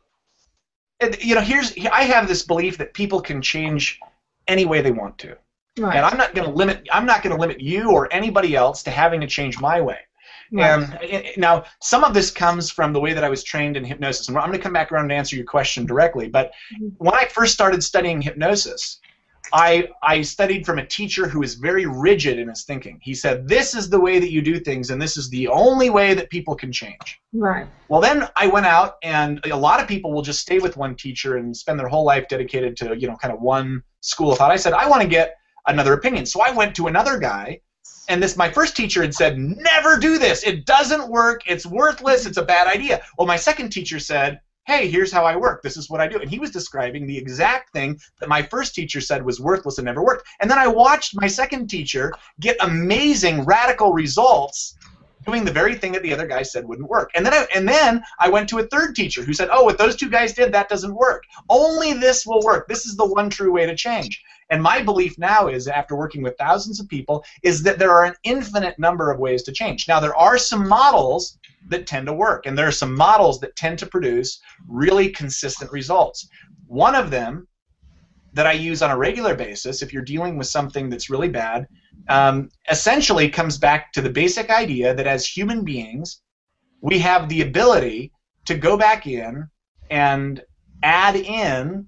And, you know, here's I have this belief that people can change any way they want to, Right. and I'm not going to limit. I'm not going to limit you or anybody else to having to change my way. Right. And uh, now, some of this comes from the way that I was trained in hypnosis, and I'm going to come back around and answer your question directly. But Mhm. when I first started studying hypnosis, I I studied from a teacher who is very rigid in his thinking. He said, "This is the way that you do things, and this is the only way that people can change." Right. Well, then I went out, and a lot of people will just stay with one teacher and spend their whole life dedicated to, you know, kind of one school of thought. I said, I want to get another opinion. So I went to another guy, and this my first teacher had said, never do this. It doesn't work. It's worthless. It's a bad idea. Well, my second teacher said, hey, here's how I work. This is what I do. And he was describing the exact thing that my first teacher said was worthless and never worked. And then I watched my second teacher get amazing, radical results doing the very thing that the other guy said wouldn't work. And then I, and then I went to a third teacher who said, oh, what those two guys did, that doesn't work. Only this will work. This is the one true way to change. And my belief now is, after working with thousands of people, is that there are an infinite number of ways to change. Now, there are some models that tend to work, and there are some models that tend to produce really consistent results. One of them that I use on a regular basis, if you're dealing with something that's really bad, um, essentially comes back to the basic idea that as human beings, we have the ability to go back in and add in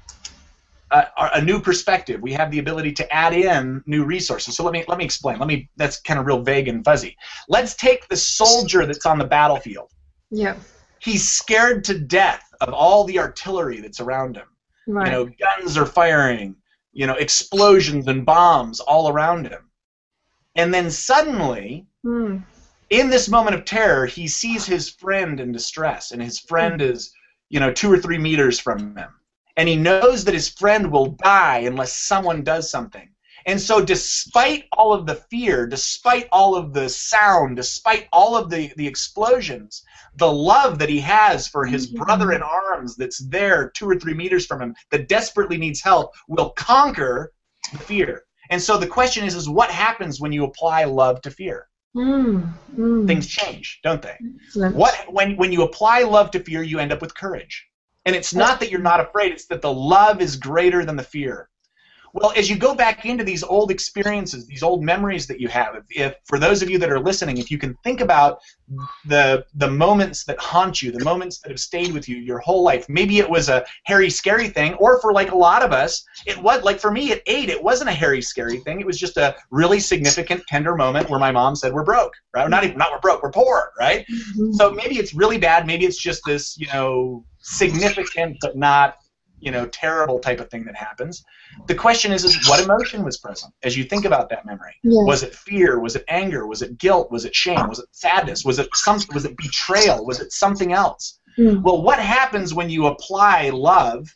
a, a new perspective. We have the ability to add in new resources. So let me let me explain. Let me. That's kind of real vague and fuzzy. Let's take the soldier that's on the battlefield. Yeah. He's scared to death of all the artillery that's around him. Right. You know, guns are firing, you know, explosions and bombs all around him. And then suddenly, Mm. in this moment of terror, he sees his friend in distress, and his friend is, you know, two or three meters from him. And he knows that his friend will die unless someone does something. And so despite all of the fear, despite all of the sound, despite all of the, the explosions, the love that he has for his brother in arms that's there two or three meters from him that desperately needs help will conquer the fear. And so the question is, is what happens when you apply love to fear? Mm. Mm. Things change, don't they? Excellent. What when when you apply love to fear, you end up with courage. And it's not that you're not afraid, it's that the love is greater than the fear. Well, as you go back into these old experiences, these old memories that you have, if, if for those of you that are listening, if you can think about the the moments that haunt you, the moments that have stayed with you your whole life, maybe it was a hairy, scary thing, or for like a lot of us, it was like for me at eight, it wasn't a hairy, scary thing. It was just a really significant, tender moment where my mom said, "We're broke," right? Not even not we're broke, we're poor, right? Mhm. So maybe it's really bad. Maybe it's just this, you know, significant but not, you know, terrible type of thing that happens. The question is, is what emotion was present as you think about that memory? Yeah. Was it fear? Was it anger? Was it guilt? Was it shame? Was it sadness? Was it some? Was it betrayal? Was it something else? Mm. Well, what happens when you apply love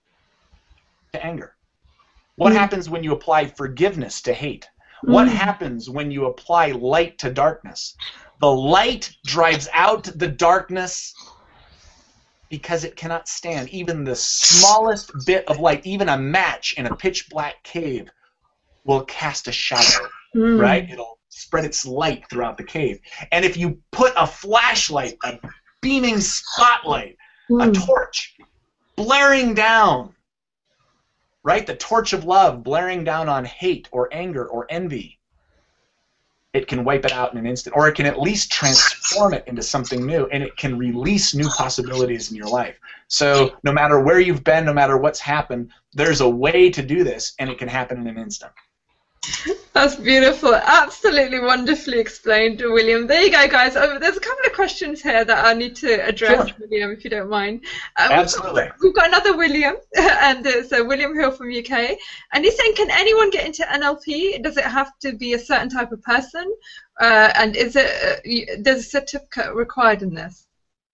to anger? What Mm. happens when you apply forgiveness to hate? What Mm. happens when you apply light to darkness? The light drives out the darkness because it cannot stand even the smallest bit of light. Even a match in a pitch black cave will cast a shadow, Mm. right? It'll spread its light throughout the cave. And if you put a flashlight, a beaming spotlight, Mm. a torch blaring down, right? The torch of love blaring down on hate or anger or envy, it can wipe it out in an instant, or it can at least transform it into something new, and it can release new possibilities in your life. So no matter where you've been, no matter what's happened, there's a way to do this, and it can happen in an instant. That's beautiful. Absolutely wonderfully explained, William. There you go, guys. Um, there's a couple of questions here that I need to address, Sure. William, if you don't mind. Um, Absolutely. We've got another William, and it's uh, William Hill from U K. And he's saying, can anyone get into N L P? Does it have to be a certain type of person? Uh, and is it uh, you, there's a certificate required in this?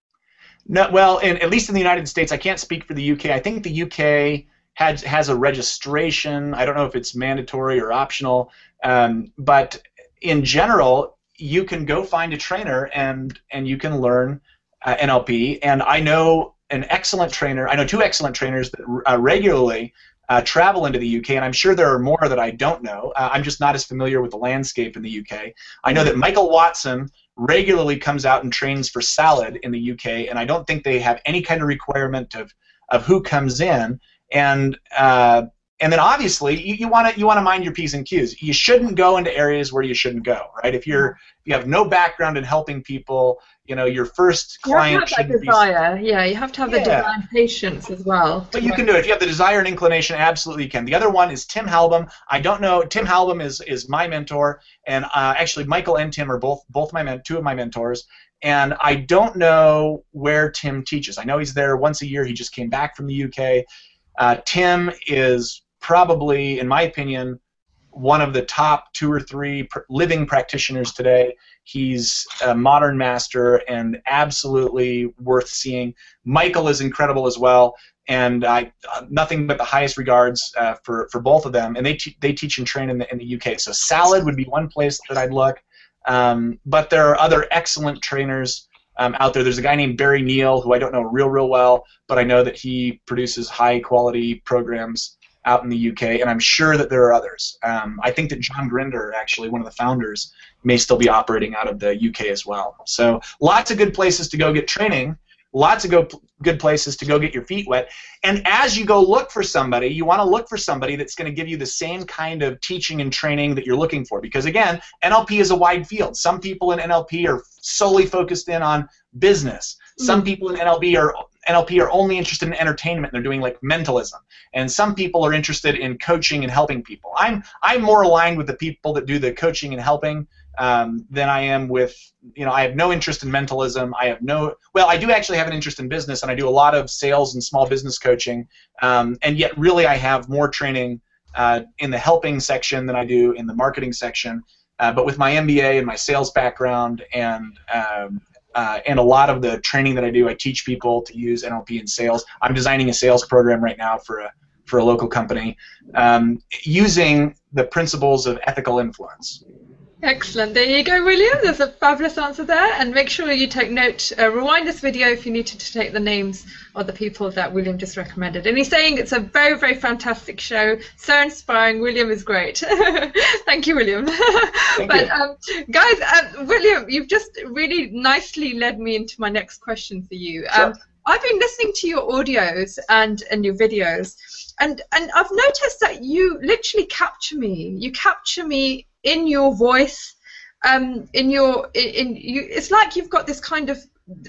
No, well, in, at least in the United States, I can't speak for the U K. I think the U K has, has a registration. I don't know if it's mandatory or optional, um, but in general, you can go find a trainer and and you can learn uh, N L P. And I know an excellent trainer. I know two excellent trainers that uh, regularly uh, travel into the U K, and I'm sure there are more that I don't know. Uh, I'm just not as familiar with the landscape in the U K. I know that Michael Watson regularly comes out and trains for Salad in the U K, and I don't think they have any kind of requirement of of who comes in. And uh, and then obviously you, you want to you want to mind your P's and Q's. You shouldn't go into areas where you shouldn't go, right? If you're if you have no background in helping people, you know, your first client You have to have that shouldn't be. desire. Yeah, you have to have the Yeah. divine patience as well. But you can do it. If you have the desire and inclination, absolutely you can. The other one is Tim Halbum. I don't know. Tim Halbum is, is my mentor, and uh, actually Michael and Tim are both both my men, two of my mentors. And I don't know where Tim teaches. I know he's there once a year. He just came back from the U K. Uh, Tim is probably, in my opinion, one of the top two or three pr living practitioners today. He's a modern master and absolutely worth seeing. Michael is incredible as well, and I uh, nothing but the highest regards uh, for for both of them. And they te they teach and train in the in the U K. So Salad would be one place that I'd look, um, but there are other excellent trainers um, out there. There's a guy named Barry Neal who I don't know real real well, but I know that he produces high quality programs out in the U K, and I'm sure that there are others. Um, I think that John Grinder, actually one of the founders, may still be operating out of the U K as well. So lots of good places to go get training, lots of go, good places to go get your feet wet. And as you go look for somebody, you want to look for somebody that's going to give you the same kind of teaching and training that you're looking for. Because again, N L P is a wide field. Some people in N L P are solely focused in on business. Some Mm. people in N L P are N L P are only interested in entertainment. They're doing like mentalism. And some people are interested in coaching and helping people. I'm I'm more aligned with the people that do the coaching and helping um, than I am with, you know, I have no interest in mentalism. I have no, well, I do actually have an interest in business, and I do a lot of sales and small business coaching. Um, and yet, really, I have more training uh, in the helping section than I do in the marketing section. Uh, but with my M B A and my sales background and um, Uh, and a lot of the training that I do, I teach people to use N L P in sales. I'm designing a sales program right now for a for a local company, um, using the principles of ethical influence. Excellent. There you go, William. There's a fabulous answer there. And make sure you take note, uh, rewind this video if you need to, to take the names of the people that William just recommended. And he's saying it's a very, very fantastic show. So inspiring. William is great. Thank you, William. Thank but, you. um, guys, uh, William, you've just really nicely led me into my next question for you. Sure. Um, I've been listening to your audios and, and your videos, and, and I've noticed that you literally capture me. You capture me in your voice, um, in your, in, in you. It's like you've got this kind of,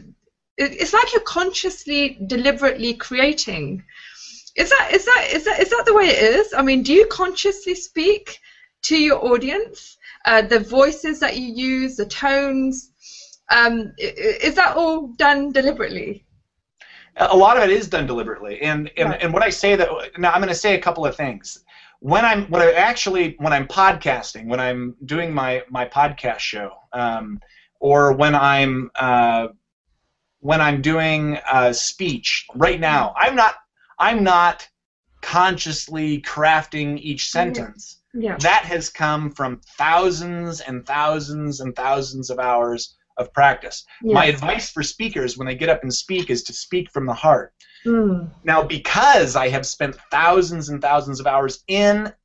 it's like you're consciously, deliberately creating. Is that, is that, is that, is that the way it is? I mean, do you consciously speak to your audience? Uh, the voices that you use, the tones, um, is that all done deliberately? A lot of it is done deliberately, and and, Right. and what I say that now I'm going to say a couple of things. When I'm when I actually when I'm podcasting, when I'm doing my my podcast show, um, or when I'm uh, when I'm doing a speech right now, I'm not I'm not consciously crafting each sentence. Yeah. That has come from thousands and thousands and thousands of hours of practice. Yeah. My advice for speakers when they get up and speak is to speak from the heart. Mm. Now, because I have spent thousands and thousands of hours in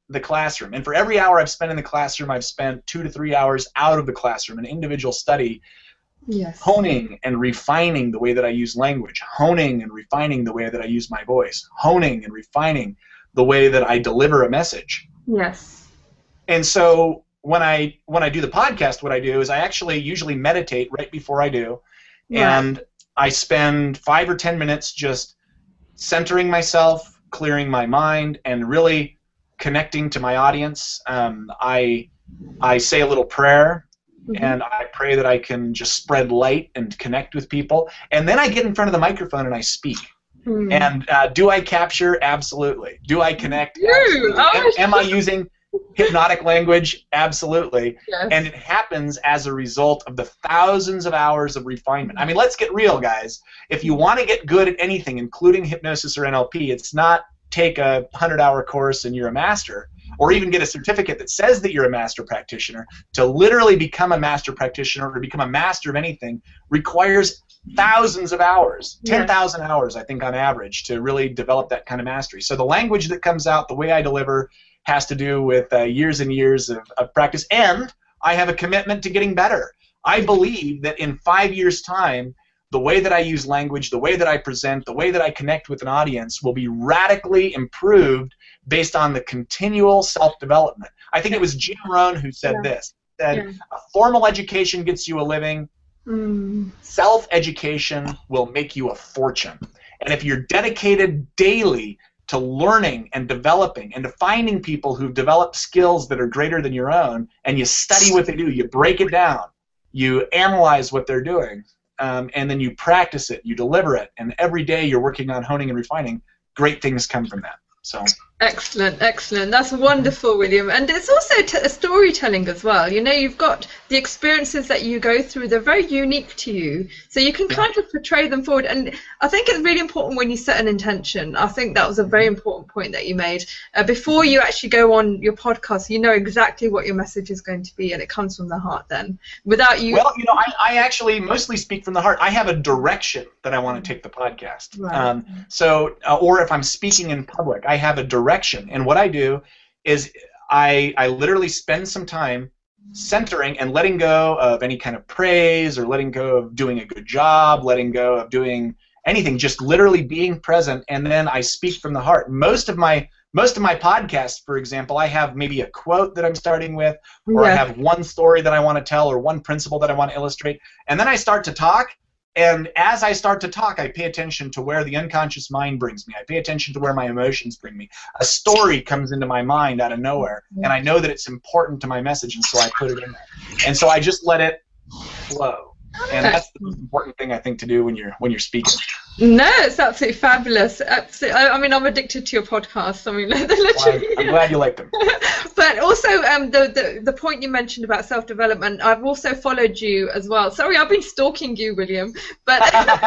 the classroom. And for every hour I've spent in the classroom, I've spent two to three hours out of the classroom, an individual study, yes. honing and refining the way that I use language, honing and refining the way that I use my voice, honing and refining the way that I deliver a message. Yes. And so when I when I do the podcast, what I do is I actually usually meditate right before I do, right. and I spend five or ten minutes just centering myself, clearing my mind, and really connecting to my audience. Um, I I say a little prayer, mm-hmm. and I pray that I can just spread light and connect with people. And then I get in front of the microphone and I speak. Mm. And uh, do I capture? Absolutely. Do I connect? Absolutely. Oh, am, am I using hypnotic language? Absolutely. Yes. And it happens as a result of the thousands of hours of refinement. I mean, let's get real, guys. If you want to get good at anything, including hypnosis or N L P, it's not take a hundred-hour course and you're a master, or even get a certificate that says that you're a master practitioner. To literally become a master practitioner or to become a master of anything requires thousands of hours, ten thousand yes. hours, I think, on average, to really develop that kind of mastery. So the language that comes out, the way I deliver, has to do with uh, years and years of, of practice, and I have a commitment to getting better. I believe that in five years' time, the way that I use language, the way that I present, the way that I connect with an audience will be radically improved based on the continual self-development. I think it was Jim Rohn who said yeah. this, that yeah. a formal education gets you a living, mm. self-education will make you a fortune. And if you're dedicated daily to learning and developing and to finding people who've developed skills that are greater than your own, and you study what they do, you break it down, you analyze what they're doing, um, and then you practice it, you deliver it, and every day you're working on honing and refining, great things come from that. So. Excellent, excellent. That's wonderful, William. And it's also t storytelling as well. You know, you've got the experiences that you go through, they're very unique to you. So you can kind of portray them forward. And I think it's really important when you set an intention. I think that was a very important point that you made. Uh, before you actually go on your podcast, you know exactly what your message is going to be, and it comes from the heart then. Without you... Well, you know, I, I actually mostly speak from the heart. I have a direction that I want to take the podcast. Right. Um, so, uh, or if I'm speaking in public, I have a direction. And what I do is I, I literally spend some time centering and letting go of any kind of praise or letting go of doing a good job, letting go of doing anything, just literally being present, and then I speak from the heart. Most of my most of my podcasts, for example, I have maybe a quote that I'm starting with, or yeah. I have one story that I want to tell, or one principle that I want to illustrate, and then I start to talk. And as I start to talk, I pay attention to where the unconscious mind brings me. I pay attention to where my emotions bring me. A story comes into my mind out of nowhere, and I know that it's important to my message, and so I put it in there. And so I just let it flow. And that's the most important thing, I think, to do when you're when you're speaking. No, it's absolutely fabulous. Absolutely. I, I mean, I'm addicted to your podcast. I mean, literally. Well, I'm glad you like them. But also, um, the, the the point you mentioned about self-development, I've also followed you as well. Sorry, I've been stalking you, William. But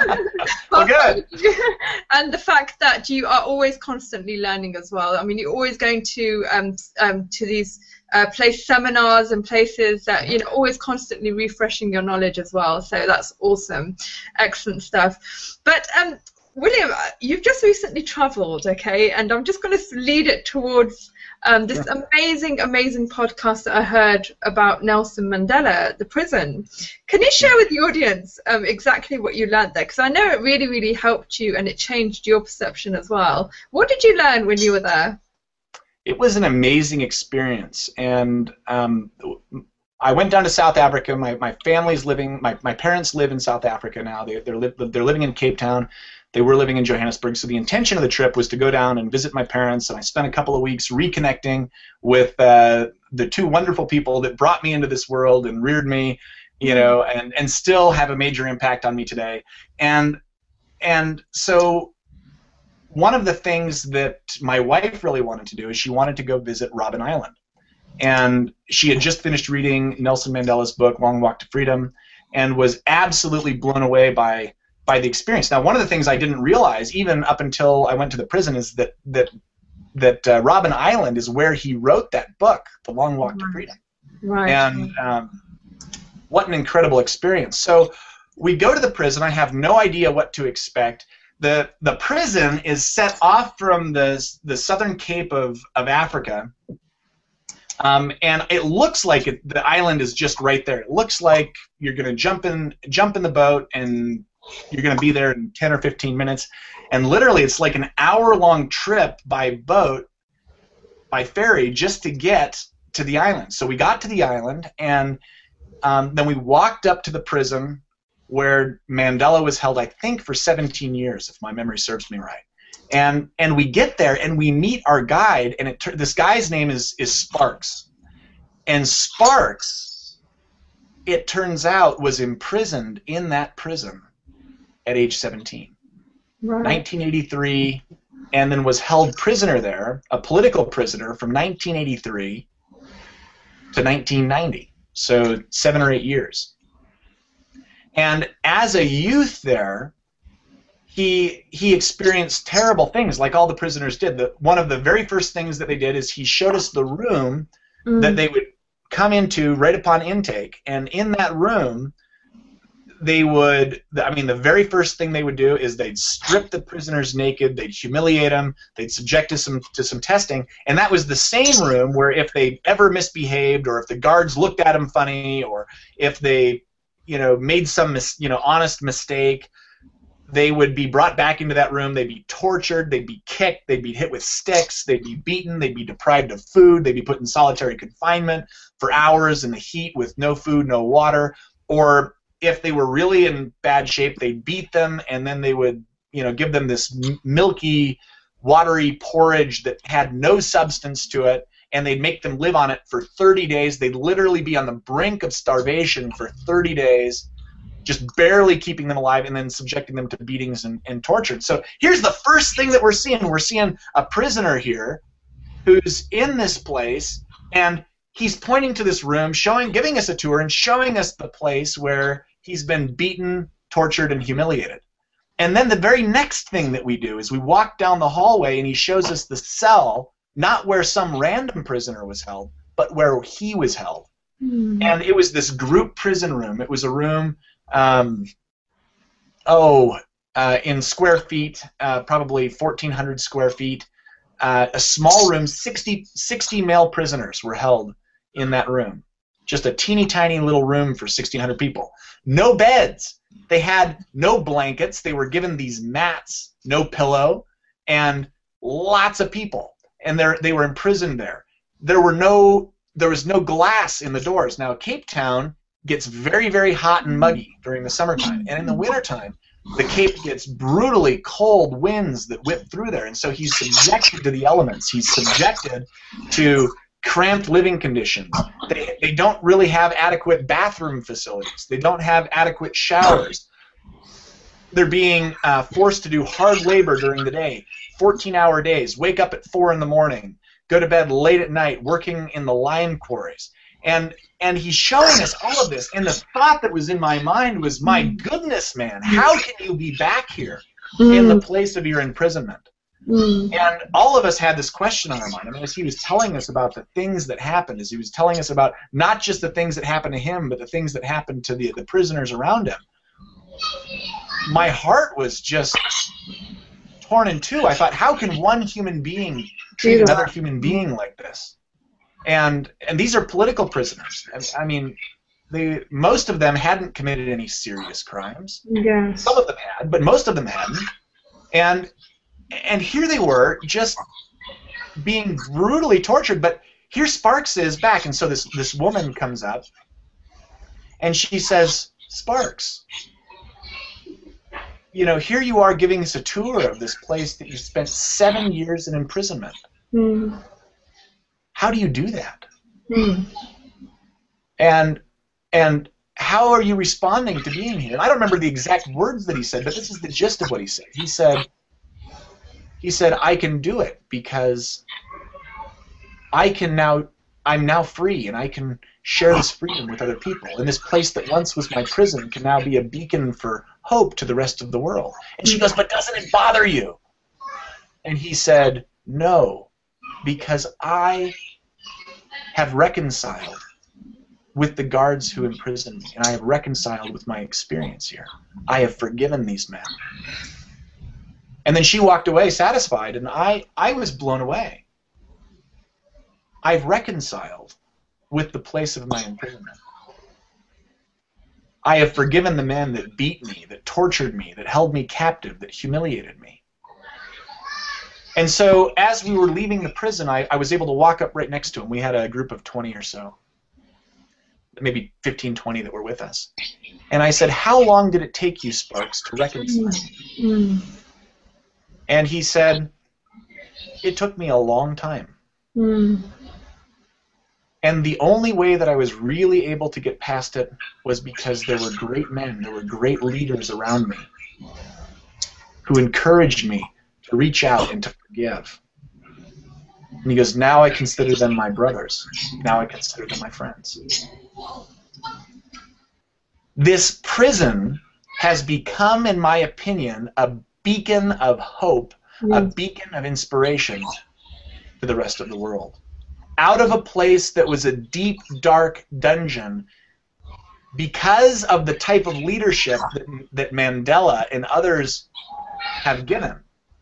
well, good. And the fact that you are always constantly learning as well. I mean, you're always going to um um to these. Uh, place seminars and places that, you know, always constantly refreshing your knowledge as well. So that's awesome. Excellent stuff. But um, William, you've just recently traveled, okay? And I'm just going to lead it towards um, this yeah. amazing, amazing podcast that I heard about Nelson Mandela, the prison. Can you share with the audience um, exactly what you learned there? Because I know it really, really helped you and it changed your perception as well. What did you learn when you were there? It was an amazing experience, and um, I went down to South Africa. My my family's living. My my parents live in South Africa now. They they're li they're living in Cape Town. They were living in Johannesburg. So the intention of the trip was to go down and visit my parents. And I spent a couple of weeks reconnecting with uh, the two wonderful people that brought me into this world and reared me, you know, and and still have a major impact on me today. And and so. One of the things that my wife really wanted to do is she wanted to go visit Robben Island. And she had just finished reading Nelson Mandela's book, Long Walk to Freedom, and was absolutely blown away by by the experience. Now, one of the things I didn't realize, even up until I went to the prison, is that that that uh, Robben Island is where he wrote that book, The Long Walk to Freedom. Right. And um, what an incredible experience. So we go to the prison. I have no idea what to expect. The, the prison is set off from the, the southern Cape of, of Africa, Um, and it looks like it, the island is just right there. It looks like you're going to jump in, jump in the boat, and you're going to be there in ten or fifteen minutes. And literally, it's like an hour-long trip by boat, by ferry, just to get to the island. So we got to the island, and um, then we walked up to the prison where Mandela was held, I think, for seventeen years, if my memory serves me right. And and we get there, and we meet our guide, and it this guy's name is is Sparks. And Sparks, it turns out, was imprisoned in that prison at age seventeen. Right. nineteen eighty-three, and then was held prisoner there, a political prisoner, from nineteen eighty-three to nineteen ninety, so seven or eight years. And as a youth there, he he experienced terrible things, like all the prisoners did. The, one of the very first things that they did is he showed us the room mm. that they would come into right upon intake, and in that room, they would, I mean, the very first thing they would do is they'd strip the prisoners naked, they'd humiliate them, they'd subject to some to some testing, and that was the same room where if they ever misbehaved, or if the guards looked at them funny, or if they, you know, made some, mis, you know, honest mistake, they would be brought back into that room, they'd be tortured, they'd be kicked, they'd be hit with sticks, they'd be beaten, they'd be deprived of food, they'd be put in solitary confinement for hours in the heat with no food, no water, or if they were really in bad shape, they'd beat them, and then they would, you know, give them this milky, watery porridge that had no substance to it, and they'd make them live on it for thirty days. They'd literally be on the brink of starvation for thirty days, just barely keeping them alive, and then subjecting them to beatings and, and torture. So here's the first thing that we're seeing. We're seeing a prisoner here who's in this place, and he's pointing to this room, showing, giving us a tour, and showing us the place where he's been beaten, tortured, and humiliated. And then the very next thing that we do is we walk down the hallway, and he shows us the cell, not where some random prisoner was held, but where he was held. Mm. And it was this group prison room. It was a room, um, oh, uh, in square feet, uh, probably fourteen hundred square feet, uh, a small room, sixty, sixty male prisoners were held in that room. Just a teeny tiny little room for sixteen hundred people. No beds. They had no blankets. They were given these mats, no pillow, and lots of people. And they they were imprisoned there. There were no there was no glass in the doors. Now Cape Town gets very, very hot and muggy during the summertime, and in the wintertime, the Cape gets brutally cold winds that whip through there, and so he's subjected to the elements. He's subjected to cramped living conditions. They, they don't really have adequate bathroom facilities. They don't have adequate showers. They're being uh, forced to do hard labor during the day, fourteen hour days, wake up at four in the morning, go to bed late at night, working in the lime quarries. And, and he's showing us all of this, and the thought that was in my mind was, my goodness, man, how can you be back here in the place of your imprisonment? Mm. And all of us had this question on our mind. I mean, as he was telling us about the things that happened, as he was telling us about not just the things that happened to him, but the things that happened to the, the prisoners around him, my heart was just torn in two. I thought, how can one human being treat another human being like this? And and these are political prisoners. I, I mean, they, most of them hadn't committed any serious crimes. Yes. Some of them had, but most of them hadn't. And And here they were, just being brutally tortured. But here Sparks is back, and so this, this woman comes up, and she says, Sparks, you know, here you are giving us a tour of this place that you spent seven years in imprisonment. Mm. How do you do that? Mm. And and how are you responding to being here? And I don't remember the exact words that he said, but this is the gist of what he said. He said, He said, I can do it because I can now, I'm now free, and I can share this freedom with other people. And this place that once was my prison can now be a beacon for hope to the rest of the world. And she goes, but doesn't it bother you? And he said, no, because I have reconciled with the guards who imprisoned me, and I have reconciled with my experience here. I have forgiven these men. And then she walked away satisfied, and I, I was blown away. I've reconciled with the place of my imprisonment. I have forgiven the men that beat me, that tortured me, that held me captive, that humiliated me. And so as we were leaving the prison, I, I was able to walk up right next to him. We had a group of twenty or so, maybe fifteen, twenty that were with us. And I said, how long did it take you, Sparks, to reconcile? Mm. And he said, it took me a long time. Mm. And the only way that I was really able to get past it was because there were great men, there were great leaders around me who encouraged me to reach out and to forgive. And he goes, now I consider them my brothers. Now I consider them my friends. This prison has become, in my opinion, a beacon of hope, mm. a beacon of inspiration to the rest of the world. Out of a place that was a deep, dark dungeon, because of the type of leadership that, that Mandela and others have given,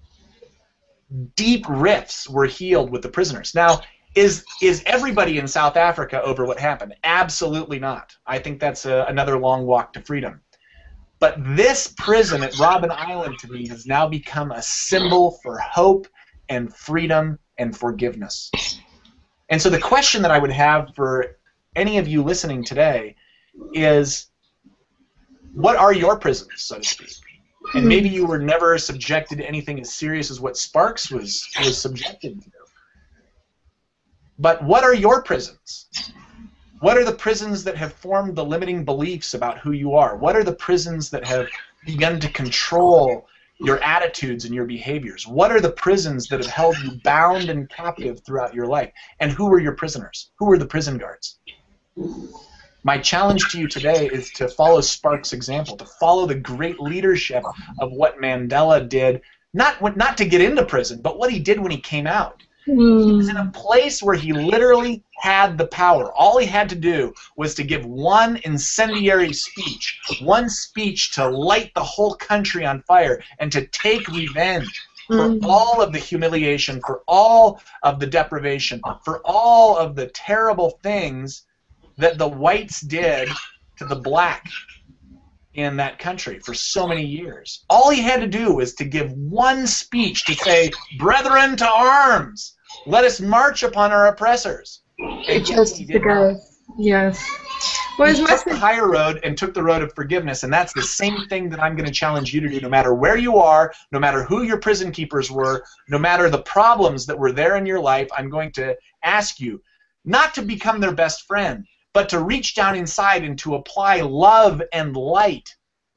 deep rifts were healed with the prisoners. Now, is is everybody in South Africa over what happened? Absolutely not. I think that's a, another long walk to freedom. But this prison at Robben Island, to me, has now become a symbol for hope and freedom and forgiveness. And so the question that I would have for any of you listening today is, what are your prisons, so to speak? And maybe you were never subjected to anything as serious as what Sparks was, was subjected to. But what are your prisons? What are the prisons that have formed the limiting beliefs about who you are? What are the prisons that have begun to control your attitudes and your behaviors? What are the prisons that have held you bound and captive throughout your life? And who were your prisoners? Who were the prison guards? My challenge to you today is to follow Sparks' example, to follow the great leadership of what Mandela did, not, not to get into prison, but what he did when he came out. Mm. He was in a place where he literally had the power. All he had to do was to give one incendiary speech, one speech to light the whole country on fire and to take revenge mm. for all of the humiliation, for all of the deprivation, for all of the terrible things that the whites did to the black in that country for so many years. All he had to do was to give one speech to say, "Brethren, to arms! Let us march upon our oppressors." And just he to did go. not. Yes. Well, he took the higher road and took the road of forgiveness, and that's the same thing that I'm going to challenge you to do, no matter where you are, no matter who your prison keepers were, no matter the problems that were there in your life. I'm going to ask you not to become their best friend, but to reach down inside and to apply love and light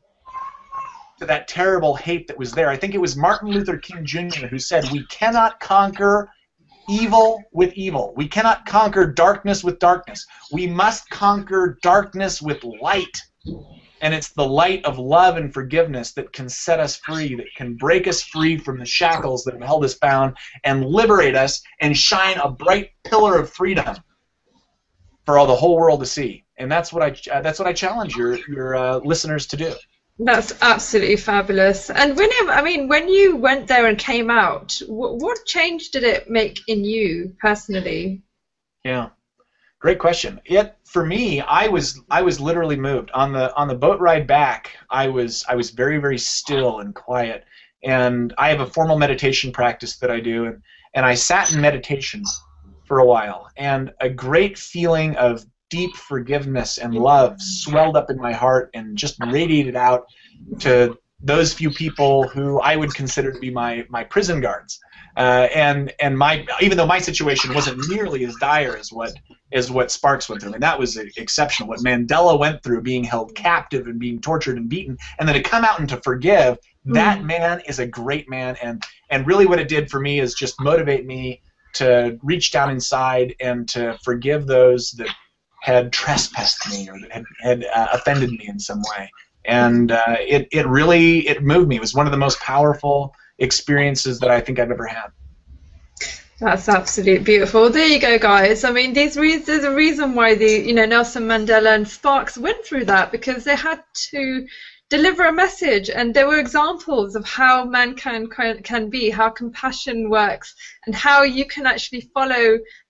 to that terrible hate that was there. I think it was Martin Luther King Junior who said, we cannot conquer evil with evil. We cannot conquer darkness with darkness. We must conquer darkness with light. And it's the light of love and forgiveness that can set us free, that can break us free from the shackles that have held us bound and liberate us and shine a bright pillar of freedom for all the whole world to see. And that's what I uh, that's what I challenge your your uh, listeners to do. That's absolutely fabulous. And William, I mean, when you went there and came out, what, what change did it make in you personally? Yeah, great question. It for me, I was I was literally moved on the on the boat ride back. I was I was very very still and quiet, and I have a formal meditation practice that I do, and and I sat in meditation for a while, and a great feeling of deep forgiveness and love swelled up in my heart and just radiated out to those few people who I would consider to be my my prison guards. Uh, and and my even though my situation wasn't nearly as dire as what as what Sparks went through, and that was exceptional. What Mandela went through, being held captive and being tortured and beaten, and then to come out and to forgive, mm. that man is a great man. And and really, what it did for me is just motivate me to reach down inside and to forgive those that had trespassed me or that had, had uh, offended me in some way. And uh, it, it really, it moved me. It was one of the most powerful experiences that I think I've ever had. That's absolutely beautiful. There you go, guys. I mean, there's, there's a reason why the, you know, Nelson Mandela and Sparks went through that, because they had to deliver a message, and there were examples of how mankind can, can be, how compassion works, and how you can actually follow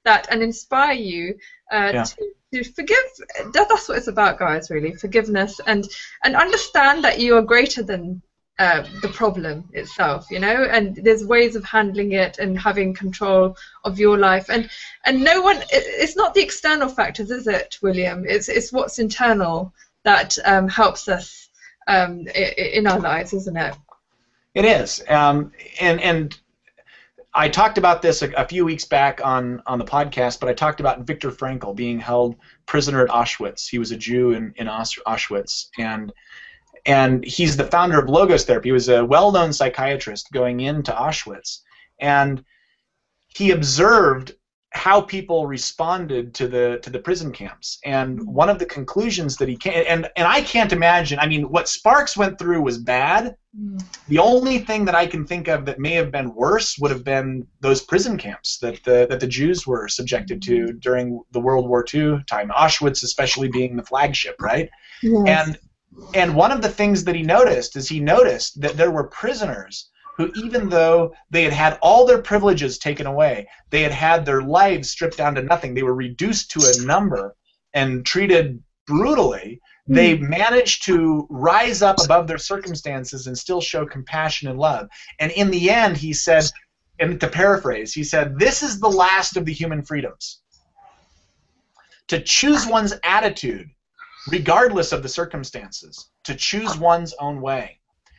that and inspire you uh, Yeah. to, to forgive. That, that's what it's about, guys, really. Forgiveness and, and understand that you are greater than uh, the problem itself, you know, and there's ways of handling it and having control of your life. And, and no one, it, it's not the external factors, is it, William? It's, it's what's internal that um, helps us um, in our lives, isn't it? It is, um, and and I talked about this a, a few weeks back on on the podcast, but I talked about Viktor Frankl being held prisoner at Auschwitz. He was a Jew in in Auschwitz, and and he's the founder of Logos Therapy. He was a well-known psychiatrist going into Auschwitz, and he observed how people responded to the to the prison camps. And one of the conclusions that he can and and I can't imagine. I mean, what Sparks went through was bad. Mm. The only thing that I can think of that may have been worse would have been those prison camps that the that the Jews were subjected to during the World War Two time. Auschwitz, especially being the flagship, right? Yes. And and one of the things that he noticed is he noticed that there were prisoners who, even though they had had all their privileges taken away, they had had their lives stripped down to nothing, they were reduced to a number and treated brutally, mm. they managed to rise up above their circumstances and still show compassion and love. And in the end, he said, and to paraphrase, he said, this is the last of the human freedoms. To choose one's attitude, regardless of the circumstances, to choose one's own way.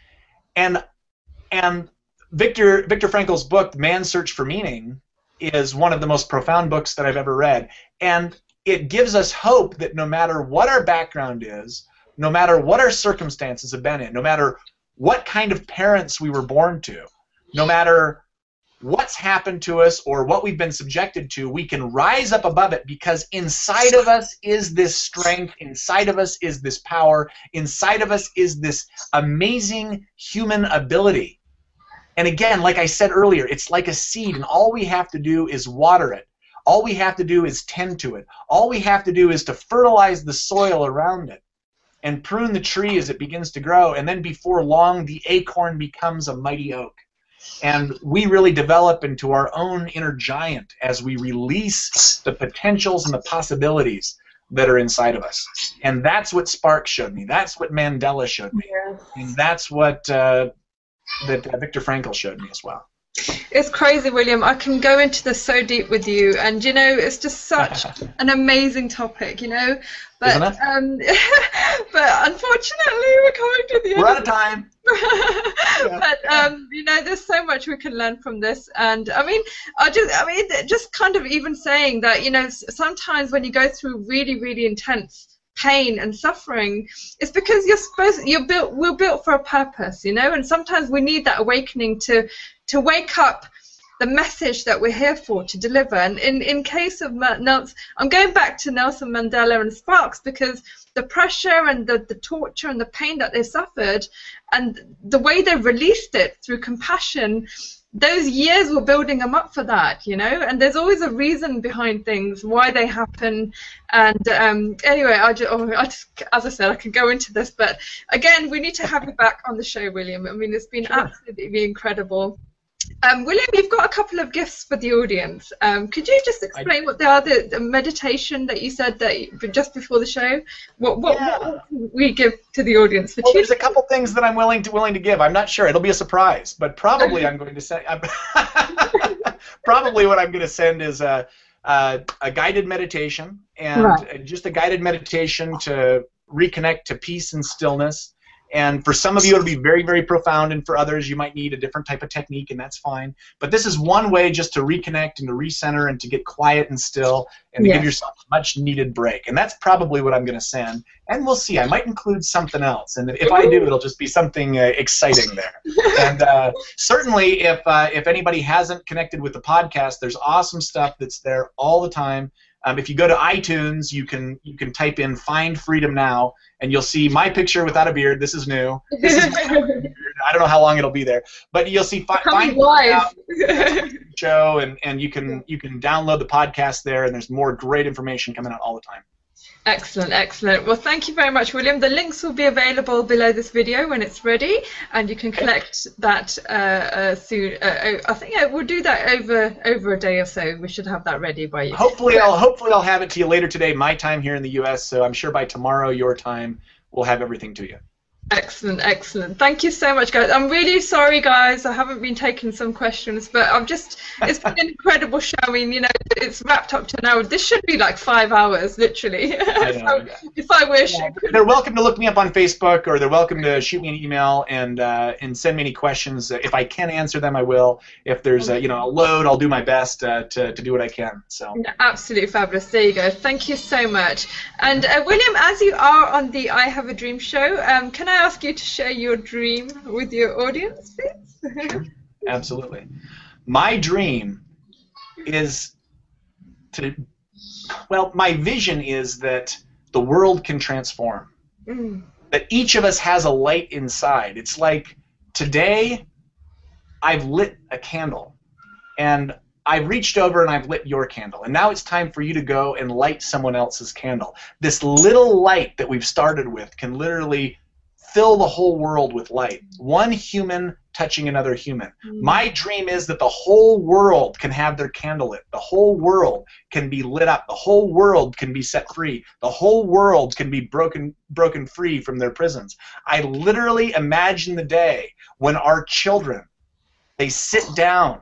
And And Viktor Viktor Frankl's book, Man's Search for Meaning, is one of the most profound books that I've ever read. And it gives us hope that no matter what our background is, no matter what our circumstances have been in, no matter what kind of parents we were born to, no matter what's happened to us or what we've been subjected to, we can rise up above it, because inside of us is this strength, inside of us is this power, inside of us is this amazing human ability. And again, like I said earlier, it's like a seed, and all we have to do is water it. All we have to do is tend to it. All we have to do is to fertilize the soil around it and prune the tree as it begins to grow, and then before long, the acorn becomes a mighty oak. And we really develop into our own inner giant as we release the potentials and the possibilities that are inside of us. And that's what Spark showed me. That's what Mandela showed me. Yeah. And that's what uh, that uh, Viktor Frankl showed me as well. It's crazy, William. I can go into this so deep with you, and you know, it's just such an amazing topic, you know. But Isn't it? Um, but unfortunately, we're coming to the end. We're out of time. Yeah. But um, you know, there's so much we can learn from this, and I mean, I just, I mean, just kind of even saying that, you know, sometimes when you go through really, really intense pain and suffering, it's because you're supposed, you're built, we're built for a purpose, you know, and sometimes we need that awakening to to wake up the message that we're here for to deliver. And in in case of Nelson, I'm going back to Nelson Mandela and Sparks, because the pressure and the, the torture and the pain that they suffered and the way they released it through compassion, those years were building them up for that, you know, and there's always a reason behind things, why they happen. And um, anyway, I just, oh, I just, as I said, I could go into this, but again, we need to have you back on the show, William. I mean, it's been sure. absolutely incredible. Um, William, you've got a couple of gifts for the audience. Um, could you just explain I, what they are? The, the meditation that you said that you, just before the show. What what, yeah. what can we give to the audience for well, Tuesday? There's a couple things that I'm willing to willing to give. I'm not sure. It'll be a surprise, but probably I'm going to send. Probably what I'm going to send is a a, a guided meditation, and right. just a guided meditation to reconnect to peace and stillness. And for some of you, it'll be very, very profound, and for others, you might need a different type of technique, and that's fine. But this is one way just to reconnect and to recenter and to get quiet and still and to yes. give yourself a much-needed break. And that's probably what I'm going to send. And we'll see. I might include something else. And if I do, it'll just be something uh, exciting there. And uh, certainly, if, uh, if anybody hasn't connected with the podcast, there's awesome stuff that's there all the time. Um, if you go to iTunes, you can you can type in "Find Freedom Now," and you'll see my picture without a beard. This is new. This is I don't know how long it'll be there, but you'll see fi Find Freedom Now show, and and you can you can download the podcast there, and there's more great information coming out all the time. Excellent, excellent. Well, thank you very much, William. The links will be available below this video when it's ready, and you can collect that uh, uh, soon. Uh, I think uh, we'll do that over over a day or so. We should have that ready by you. Hopefully, I'll hopefully I'll have it to you later today, my time here in the U S. So I'm sure by tomorrow, your time, we'll have everything to you. Excellent, excellent. Thank you so much, guys. I'm really sorry, guys. I haven't been taking some questions, but I've just, it's been an incredible show. I mean, you know, it's wrapped up to an hour. This should be like five hours, literally. I know. So, if I wish. Yeah. They're welcome to look me up on Facebook, or they're welcome to shoot me an email and uh, and send me any questions. If I can answer them, I will. If there's a, you know, a load, I'll do my best uh, to, to do what I can. So. Absolutely fabulous. There you go. Thank you so much. And uh, William, as you are on the I Have a Dream show, um, can I ask you to share your dream with your audience, please? Sure. Absolutely. My dream is to, well, my vision is that the world can transform. Mm. That each of us has a light inside. It's like today I've lit a candle, and I've reached over and I've lit your candle, and now it's time for you to go and light someone else's candle. This little light that we've started with can literally fill the whole world with light. One human touching another human. Mm. My dream is that the whole world can have their candle lit. The whole world can be lit up. The whole world can be set free. The whole world can be broken broken free from their prisons. I literally imagine the day when our children, they sit down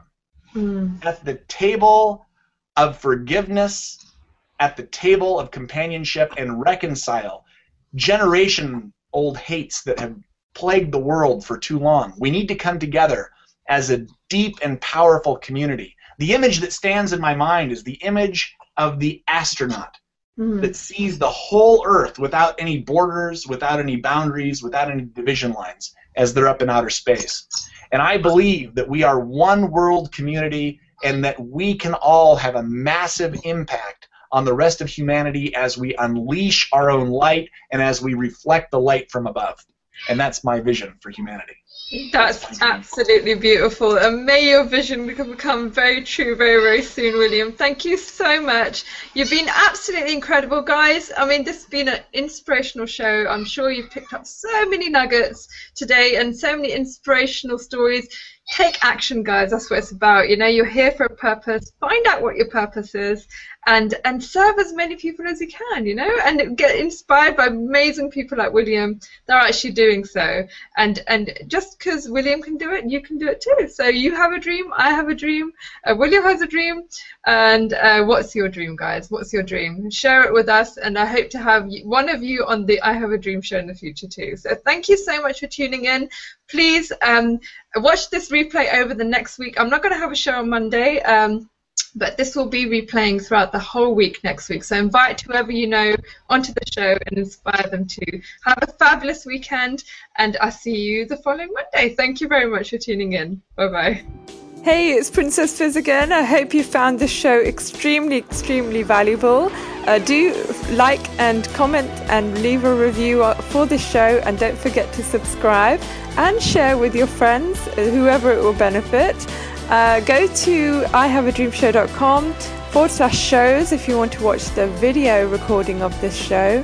mm. at the table of forgiveness, at the table of companionship, and reconcile generation old hates that have plagued the world for too long. We need to come together as a deep and powerful community. The image that stands in my mind is the image of the astronaut mm-hmm. that sees the whole Earth without any borders, without any boundaries, without any division lines as they're up in outer space. And I believe that we are one world community, and that we can all have a massive impact on the rest of humanity as we unleash our own light and as we reflect the light from above. And that's my vision for humanity. That's absolutely beautiful. And may your vision become very true very, very soon, William. Thank you so much. You've been absolutely incredible, guys. I mean, this has been an inspirational show. I'm sure you've picked up so many nuggets today and so many inspirational stories. Take action, guys. That's what it's about. You know, you're here for a purpose. Find out what your purpose is, and and serve as many people as you can. You know, and get inspired by amazing people like William. They're actually doing so. And and just because William can do it, you can do it too. So you have a dream. I have a dream. Uh, William has a dream. And uh, what's your dream, guys? What's your dream? Share it with us. And I hope to have one of you on the I Have a Dream show in the future too. So thank you so much for tuning in. Please um, watch this replay over the next week. I'm not going to have a show on Monday, um, but this will be replaying throughout the whole week next week. So invite whoever you know onto the show and inspire them to have a fabulous weekend. And I'll see you the following Monday. Thank you very much for tuning in. Bye-bye. Hey, it's Princess Fizz again. I hope you found this show extremely, extremely valuable. Uh, do like and comment and leave a review for this show, and don't forget to subscribe and share with your friends, whoever it will benefit. Uh, go to I have a dream show dot com forward slash shows if you want to watch the video recording of this show,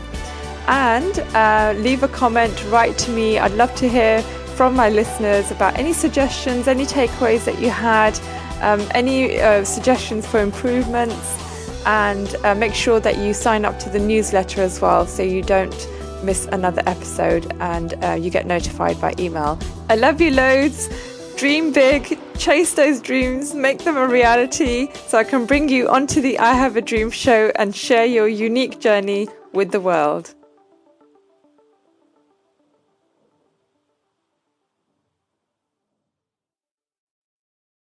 and uh, leave a comment, write to me. I'd love to hear from my listeners about any suggestions, any takeaways that you had, um, any uh, suggestions for improvements, and uh, make sure that you sign up to the newsletter as well so you don't miss another episode, and uh, you get notified by email. I love you loads. Dream big, chase those dreams, make them a reality so I can bring you onto the I Have a Dream show and share your unique journey with the world.